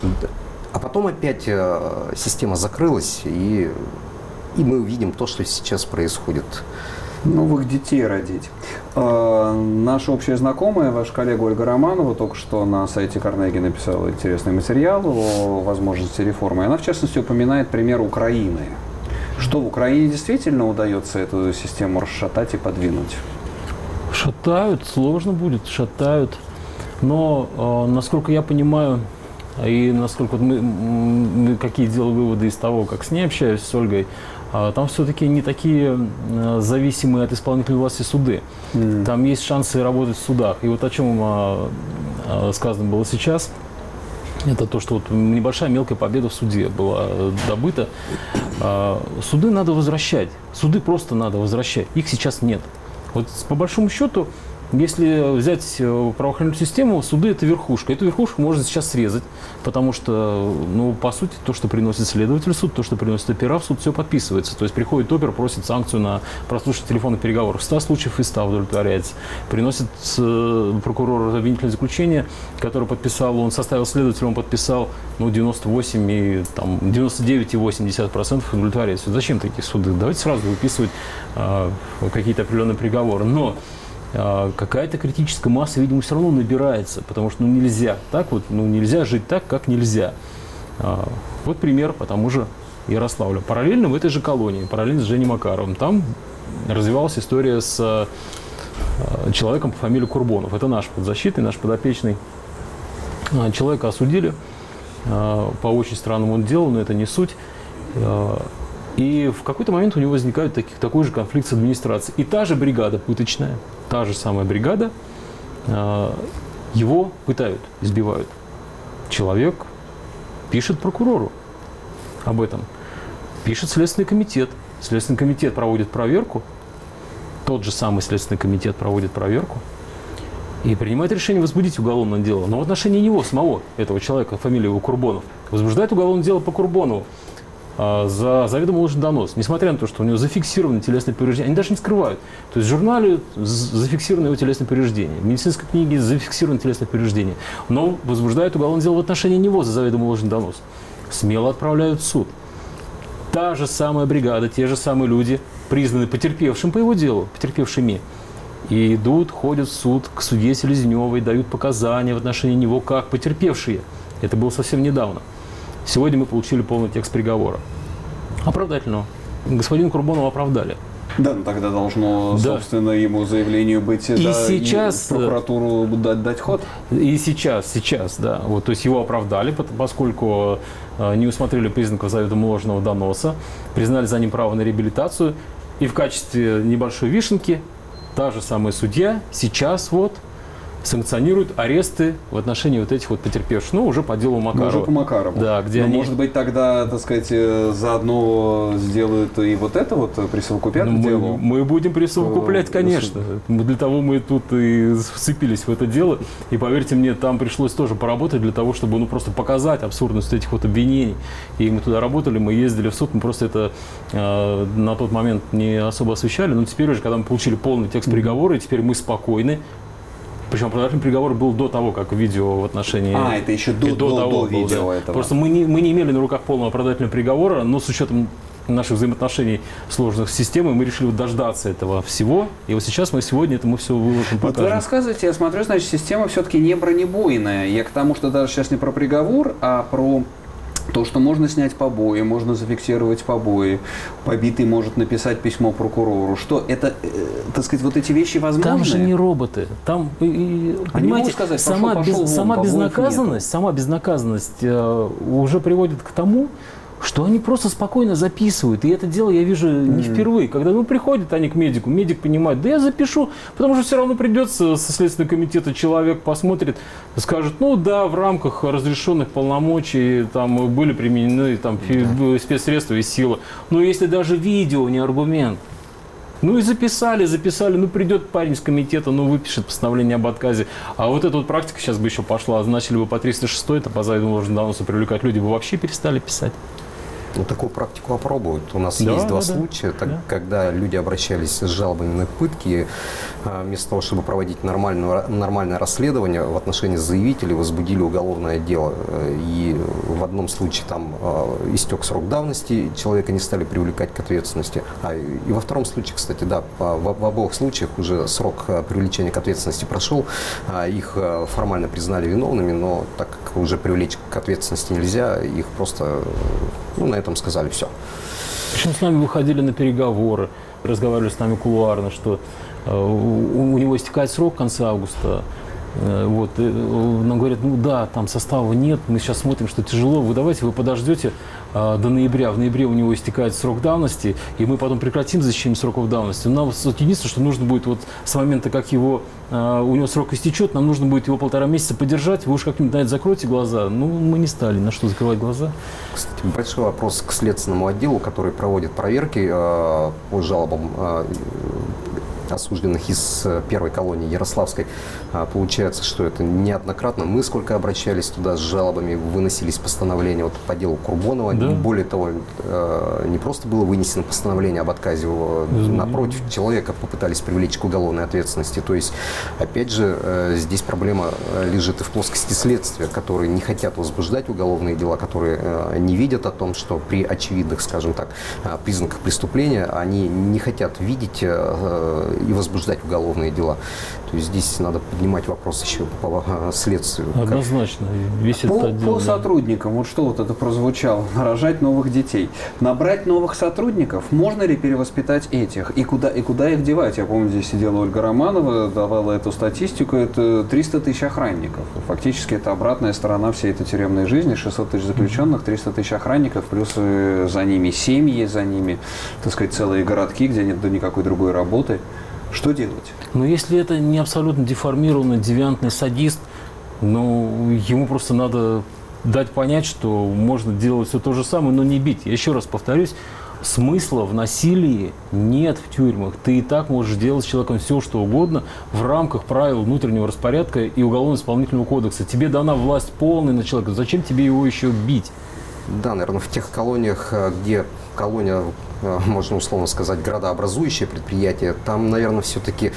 А потом опять э, система закрылась, и И мы увидим то, что сейчас происходит. Новых детей родить. Э, наша общая знакомая, ваша коллега Ольга Романова, только что на сайте Карнеги написала интересный материал о возможности реформы. Она, в частности, упоминает пример Украины. Что в Украине действительно удается эту систему расшатать и подвинуть? Шатают, сложно будет, шатают. Но, э, насколько я понимаю, и насколько мы, мы какие делал выводы из того, как с ней общаюсь, с Ольгой, э, там все-таки не такие э, зависимые от исполнительной власти суды. Mm. Там есть шансы работать в судах. И вот о чем э, э, сказано было сейчас, это то, что вот небольшая мелкая победа в суде была добыта. Э, суды надо возвращать. Суды просто надо возвращать. Их сейчас нет. Вот по большому счету, если взять правоохранительную систему, суды – это верхушка. Эту верхушку можно сейчас срезать, потому что, ну, по сути, то, что приносит следователь в суд, то, что приносит опера в суд, все подписывается. То есть приходит опер, просит санкцию на прослушивание телефонных переговоров. В ста случаев из ста удовлетворяется. Приносит прокурор обвинительное заключение, которое подписал, он составил следователя, он подписал, ну, девяносто восемь и там девяносто девять и восемь десятых процентов удовлетворяется. Зачем такие суды? Давайте сразу выписывать э, какие-то определенные приговоры. Но какая-то критическая масса, видимо, все равно набирается, потому что ну, нельзя так вот, ну нельзя жить так, как нельзя. Вот пример по тому же Ярославлю. Параллельно в этой же колонии, параллельно с Женей Макаровым, там развивалась история с человеком по фамилии Курбонов. Это наш подзащитный, наш подопечный. Человека осудили по очень странному делу, но это не суть. И в какой-то момент у него возникает таки, такой же конфликт с администрацией. И та же бригада пыточная, та же самая бригада, э, его пытают, избивают. Человек пишет прокурору об этом. Пишет Следственный комитет. Следственный комитет проводит проверку. Тот же самый Следственный комитет проводит проверку. И принимает решение возбудить уголовное дело. Но в отношении него самого, этого человека, фамилия его Курбонов, возбуждает уголовное дело по Курбонову за заведомо ложный донос, несмотря на то, что у него зафиксированы телесные повреждения. Они даже не скрывают. То есть в журнале зафиксированы его телесные повреждения, в медицинской книге зафиксированы телесные повреждения, но возбуждают уголовное дело в отношении него за заведомо ложный донос. Смело отправляют в суд. Та же самая бригада, те же самые люди, признаны потерпевшим по его делу, потерпевшими, и идут, ходят в суд к судье Селезневой, дают показания в отношении него как потерпевшие. Это было совсем недавно. Сегодня мы получили полный текст приговора. Оправдательного. Господина Курбонова оправдали. Да, ну тогда должно, да. собственно, ему заявлению быть, и да, сейчас, и прокуратуру дать, дать ход. И сейчас, сейчас, да. Вот, то есть его оправдали, поскольку не усмотрели признаков заведомо ложного доноса, признали за ним право на реабилитацию. И в качестве небольшой вишенки та же самая судья сейчас вот санкционируют аресты в отношении вот этих вот потерпевших, ну, уже по делу Макарова. Уже по Макарову. Да, где Но, они... может быть, тогда, так сказать, заодно сделают и вот это вот, присовокупят ну, к делу? Мы, мы будем присовокуплять, конечно. Для того мы тут и вцепились в это дело. И, поверьте мне, там пришлось тоже поработать для того, чтобы, ну, просто показать абсурдность этих вот обвинений. И мы туда работали, мы ездили в суд, мы просто это э, на тот момент не особо освещали. Но теперь уже, когда мы получили полный текст приговора, и теперь мы спокойны. Причем оправдательный приговор был до того, как видео в отношении... А, это еще до, до, до, того до видео был, да. этого. Просто мы не, мы не имели на руках полного оправдательного приговора, но с учетом наших взаимоотношений сложных с системой, мы решили вот дождаться этого всего. И вот сейчас мы сегодня это мы все выложим, покажем. Вот вы рассказываете, я смотрю, значит, система все-таки не бронебойная. Я к тому, что даже сейчас не про приговор, а про... То, что можно снять побои, можно зафиксировать побои, побитый может написать письмо прокурору. Что это, э, так сказать, вот эти вещи возможны? Там же не роботы. Там, и, понимаете, сказать, сама, пошел, пошел без, вон, сама безнаказанность, сама безнаказанность э, уже приводит к тому, что они просто спокойно записывают. И это дело я вижу не mm. впервые. Когда ну, приходят они к медику, медик понимает, да я запишу, потому что все равно придется со Следственного комитета человек посмотрит, скажет, ну да, в рамках разрешенных полномочий там были применены там, mm. спецсредства и сила. Но если даже видео не аргумент, ну и записали, записали, ну придет парень с комитета, ну выпишет постановление об отказе. А вот эта вот практика сейчас бы еще пошла, начали бы по триста шестой, это по заведомо ложному доносу привлекать, люди бы вообще перестали писать. Ну, такую практику опробуют. У нас Да, есть два да, случая, так, да. когда люди обращались с жалобами на пытки, вместо того, чтобы проводить нормальное, нормальное расследование в отношении заявителей, возбудили уголовное дело. И в одном случае там истек срок давности, человека не стали привлекать к ответственности. А и во втором случае, кстати, да, в, в обоих случаях уже срок привлечения к ответственности прошел, их формально признали виновными, но так как уже привлечь к ответственности нельзя, их просто, ну, на этом сказали все. Причем с нами выходили на переговоры, разговаривали с нами кулуарно, что э, у, у него истекает срок в конце августа. Э, вот, и, нам говорят, ну да, там состава нет, мы сейчас смотрим, что тяжело, вы давайте вы подождете э, до ноября. В ноябре у него истекает срок давности, и мы потом прекратим зачищение сроков давности. Нам вот, единственное, что нужно будет вот с момента, как его, э, у него срок истечет, нам нужно будет его полтора месяца подержать, вы уж как-нибудь на это закройте глаза. Ну, мы не стали, на что закрывать глаза. Кстати, большой вопрос к следственному отделу, который проводит проверки э, по жалобам э, осужденных из первой колонии Ярославской. А, получается, что это неоднократно. Мы сколько обращались туда с жалобами, выносились постановления вот, по делу Курбонова. Да. Более того, э, не просто было вынесено постановление об отказе, mm-hmm. напротив, человека попытались привлечь к уголовной ответственности. То есть, опять же, э, здесь проблема лежит и в плоскости следствия, которые не хотят возбуждать уголовные дела, которые э, не видят о том, что при очевидных, скажем так, признаках преступления они не хотят видеть э, и возбуждать уголовные дела. То есть здесь надо поднимать вопрос еще по следствию. Однозначно. Весь по, этот отдел, по да. сотрудникам, вот что вот это прозвучало, рожать новых детей. Набрать новых сотрудников, можно ли перевоспитать этих? И куда, и куда их девать? Я помню, здесь сидела Ольга Романова, давала эту статистику, это триста тысяч охранников. Фактически это обратная сторона всей этой тюремной жизни, шестьсот тысяч заключенных, триста тысяч охранников, плюс за ними семьи, за ними, так сказать, целые городки, где нет никакой другой работы. Что делать? Но если это не абсолютно деформированный, девиантный садист, ну, ему просто надо дать понять, что можно делать все то же самое, но не бить. Я еще раз повторюсь, смысла в насилии нет в тюрьмах. Ты и так можешь делать с человеком все, что угодно в рамках правил внутреннего распорядка и Уголовно-исполнительного кодекса. Тебе дана власть полная на человека. Зачем тебе его еще бить? Да, наверное, в тех колониях, где колония, можно условно сказать, градообразующее предприятие, там, наверное, все-таки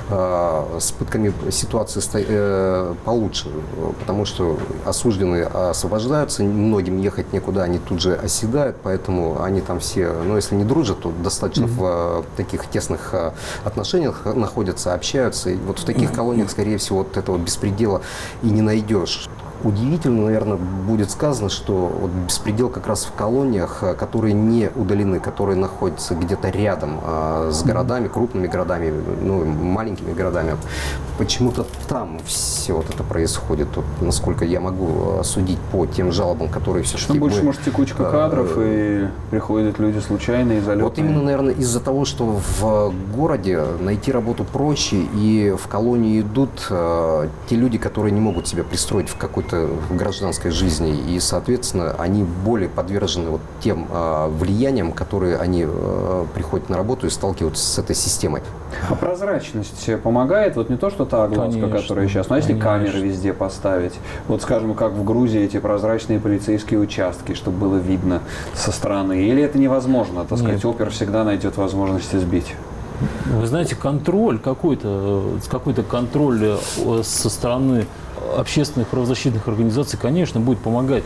э, с пытками ситуация э, получше, потому что осужденные освобождаются, многим ехать некуда, они тут же оседают, поэтому они там все, ну, если не дружат, то достаточно mm-hmm. в таких тесных отношениях находятся, общаются. И вот в таких mm-hmm. колониях, скорее всего, вот этого беспредела и не найдешь. Удивительно, наверное, будет сказано, что вот беспредел как раз в колониях, которые не удалены, которые находятся где-то рядом а, с городами, крупными городами, ну, маленькими городами. Почему-то там все вот это происходит, вот, насколько я могу судить по тем жалобам, которые все-таки... Что больше, мы, может, текучка кадров, и приходят люди случайные, залетные. Вот именно, наверное, из-за того, что в городе найти работу проще, и в колонии идут а, те люди, которые не могут себя пристроить в какой-то в гражданской жизни, и, соответственно, они более подвержены вот тем э, влияниям, которые они э, приходят на работу и сталкиваются с этой системой. А прозрачность помогает? Вот не то, что та огласка, конечно, которая сейчас, но если камеры везде поставить, вот, скажем, как в Грузии эти прозрачные полицейские участки, чтобы было видно со стороны, или это невозможно, так сказать, опер всегда найдет возможность сбить? Вы знаете, контроль какой-то, какой-то контроль со стороны общественных правозащитных организаций, конечно, будет помогать.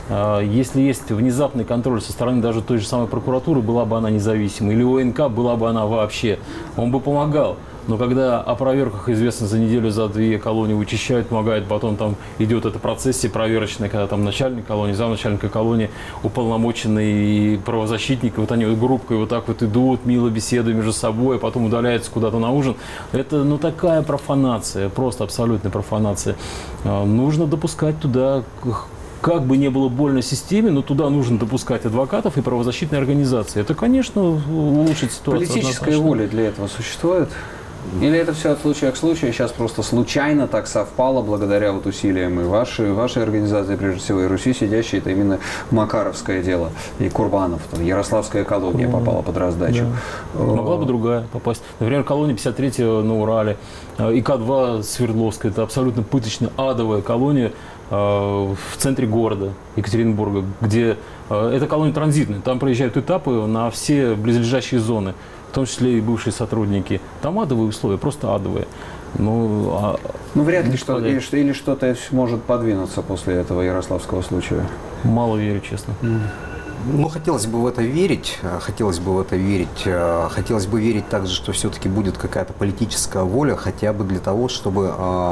Если есть внезапный контроль со стороны даже той же самой прокуратуры, была бы она независимой, или ОНК, была бы она вообще, он бы помогал. Но когда о проверках известно за неделю, за две колонии вычищают, помогает, потом там идет эта процессия проверочная, когда там начальник колонии, замначальника колонии, уполномоченный правозащитник, вот они группкой вот так вот идут, мило беседуют между собой, а потом удаляются куда-то на ужин. Это, ну, такая профанация, просто абсолютная профанация. Нужно допускать туда... Как бы не было больно системе, но туда нужно допускать адвокатов и правозащитные организации. Это, конечно, улучшит ситуацию. Политическая однозначно. воля для этого существует? Или это все от случая к случаю, сейчас просто случайно так совпало, благодаря вот усилиям и вашей, вашей организации, прежде всего, и Руси сидящей, это именно Макаровское дело, и Курбанов, там, Ярославская колония попала под раздачу. Да. Могла бы другая попасть. Например, колония пятьдесят третья на Урале, И К два Свердловская, это абсолютно пыточная, адовая колония, в центре города Екатеринбурга, где эта колония транзитная. Там проезжают этапы на все близлежащие зоны, в том числе и бывшие сотрудники. Там адовые условия, просто адовые. Ну, а ну вряд ли что, или, или что-то может подвинуться после этого ярославского случая. Мало верю, честно. Mm. Ну, хотелось бы в это верить, хотелось бы в это верить, хотелось бы верить также, что все-таки будет какая-то политическая воля, хотя бы для того, чтобы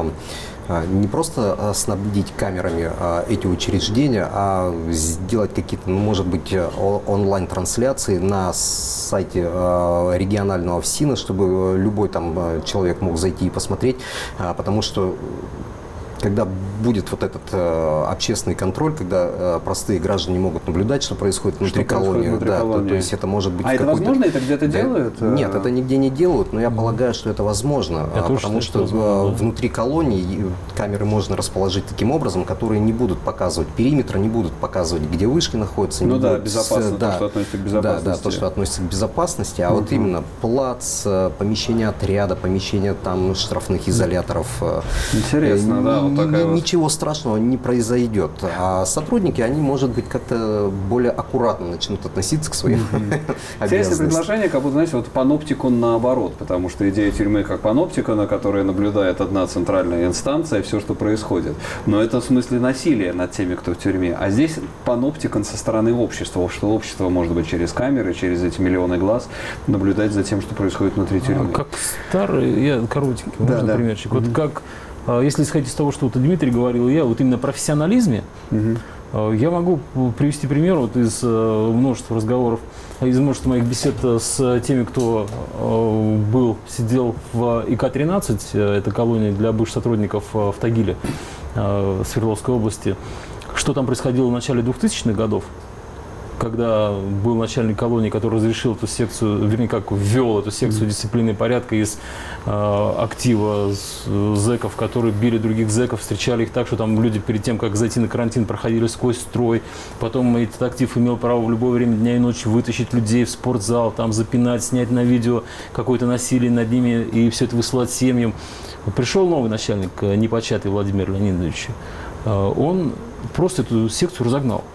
не просто снабдить камерами эти учреждения, а сделать какие-то, ну, может быть, онлайн-трансляции на сайте регионального ФСИНа, чтобы любой там человек мог зайти и посмотреть, потому что когда будет вот этот э, общественный контроль, когда э, простые граждане могут наблюдать, что происходит внутри что колонии, внутри да, колонии. То, то есть это может быть. А это возможно? Это где-то да, делают? Нет, это нигде не делают, но я полагаю, что это возможно, я потому что, что возможно, да. внутри колонии камеры можно расположить таким образом, которые не будут показывать периметр, не будут показывать, где вышки находятся. Ну не да, будут, безопасно, да, то, что относится к безопасности. Да, да, то, что относится к безопасности, а uh-huh. вот именно плац, помещение отряда, помещение там штрафных изоляторов. Интересно, э, да, н- вот такая вот. Ничего страшного не произойдет. А сотрудники, они, может быть, как-то более аккуратно начнут относиться к своим mm-hmm. обязанностям. Интересное предложение, как будто, знаете, вот паноптикон наоборот, потому что идея тюрьмы как паноптикона, которая наблюдает одна центральная инстанция, все, что происходит. Но это в смысле насилия над теми, кто в тюрьме. А здесь паноптикон со стороны общества, что общество может быть через камеры, через эти миллионы глаз наблюдать за тем, что происходит внутри тюрьмы. А как старый, я коротенький, да, можно да. примерчик. Mm-hmm. Вот как если исходить из того, что вот Дмитрий говорил, я вот именно о профессионализме, угу. я могу привести пример вот из множества разговоров, из множества моих бесед с теми, кто был, сидел в И К тринадцать, это колония для бывших сотрудников в Тагиле, Свердловской области. Что там происходило в начале двухтысячных годов, когда был начальник колонии, который разрешил эту секцию, вернее, как ввел эту секцию дисциплины и порядка из э, актива зэков, которые били других зэков, встречали их так, что там люди перед тем, как зайти на карантин, проходили сквозь строй. Потом этот актив имел право в любое время дня и ночи вытащить людей в спортзал, там запинать, снять на видео какое-то насилие над ними и все это высылать семьям. Пришел новый начальник, непочатый Владимир Леонидович. Он просто эту секцию разогнал.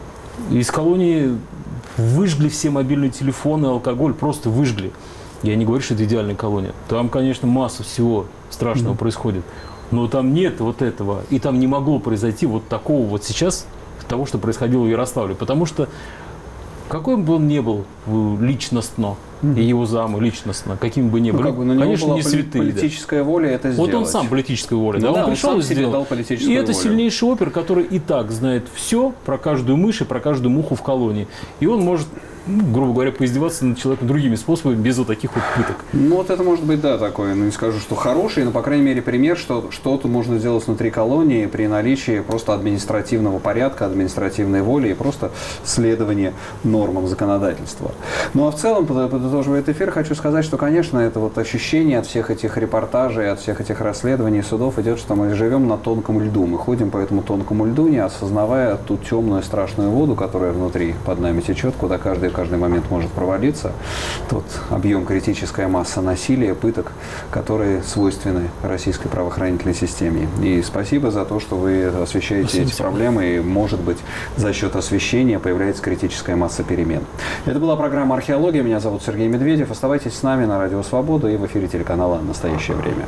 Из колонии выжгли все мобильные телефоны, алкоголь, просто выжгли. Я не говорю, что это идеальная колония. Там, конечно, масса всего страшного mm-hmm. происходит. Но там нет вот этого. И там не могло произойти вот такого вот сейчас, того, что происходило в Ярославле. Потому что какой бы он ни был личностно, mm-hmm. и его замы личностно, каким бы ни ну, были, как бы, ну, конечно, не святые. Политическая да. воля это сделать. Вот он сам политическая воля. Ну, да, да, он пришел он и сделал. И это волю. Сильнейший опер, который и так знает все про каждую мышь и про каждую муху в колонии. И он может, ну, грубо говоря, поиздеваться над человеком другими способами, без вот таких вот пыток. Ну, вот это может быть, да, такое, ну, не скажу, что хороший, но, по крайней мере, пример, что что-то можно сделать внутри колонии при наличии просто административного порядка, административной воли и просто следования нормам законодательства. Ну, а в целом, подытоживая этот эфир, хочу сказать, что, конечно, это вот ощущение от всех этих репортажей, от всех этих расследований, судов идет, что мы живем на тонком льду. Мы ходим по этому тонкому льду, не осознавая ту темную страшную воду, которая внутри под нами течет, куда каждый в каждый момент может провалиться. Тот объем, критическая масса насилия, пыток, которые свойственны российской правоохранительной системе. И спасибо за то, что вы освещаете спасибо. Эти проблемы, и, может быть, за счет освещения появляется критическая масса перемен. Это была программа «Археология». Меня зовут Сергей Медведев. Оставайтесь с нами на Радио Свобода и в эфире телеканала «Настоящее время».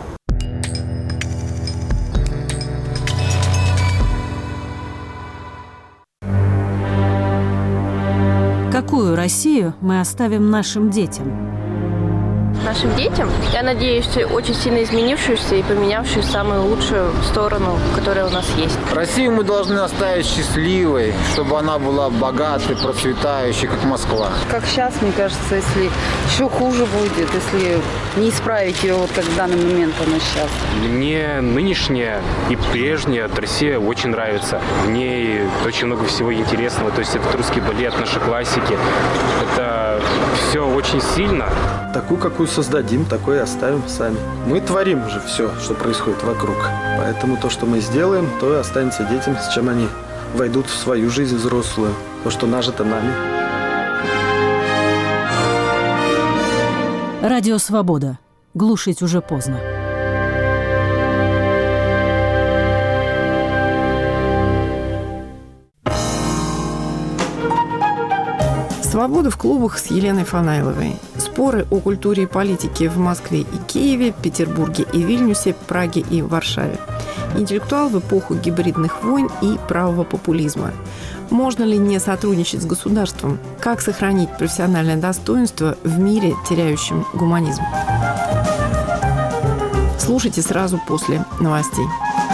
Какую Россию мы оставим нашим детям? Нашим детям, я надеюсь, очень сильно изменившуюся и поменявшую в самую лучшую сторону, которая у нас есть. Россию мы должны оставить счастливой, чтобы она была богатой, процветающей, как Москва. Как сейчас, мне кажется, если еще хуже будет, если не исправить ее, вот как в данный момент она сейчас. Мне нынешняя и прежняя Россия очень нравится. В ней очень много всего интересного. То есть это русский балет, наши классики. Это все очень сильно. Такую, какую создадим, такой и оставим сами. Мы творим же все, что происходит вокруг. Поэтому то, что мы сделаем, то и останется детям, с чем они войдут в свою жизнь взрослую. То, что нажито нами. Радио Свобода. Глушить уже поздно. Свобода в клубах с Еленой Фанайловой. Споры о культуре и политике в Москве и Киеве, Петербурге и Вильнюсе, Праге и Варшаве. Интеллектуал в эпоху гибридных войн и правого популизма. Можно ли не сотрудничать с государством? Как сохранить профессиональное достоинство в мире, теряющем гуманизм? Слушайте сразу после новостей.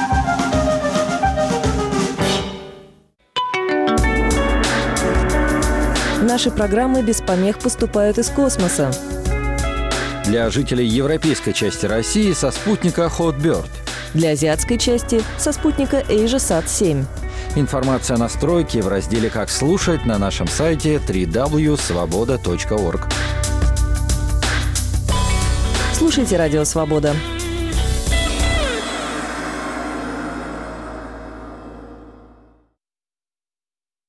Наши программы без помех поступают из космоса. Для жителей европейской части России со спутника Hotbird. Для азиатской части со спутника AsiaSat семь. Информация о настройке в разделе «Как слушать» на нашем сайте дабл ю дабл ю дабл ю точка свобода точка орг. Слушайте «Радио Свобода».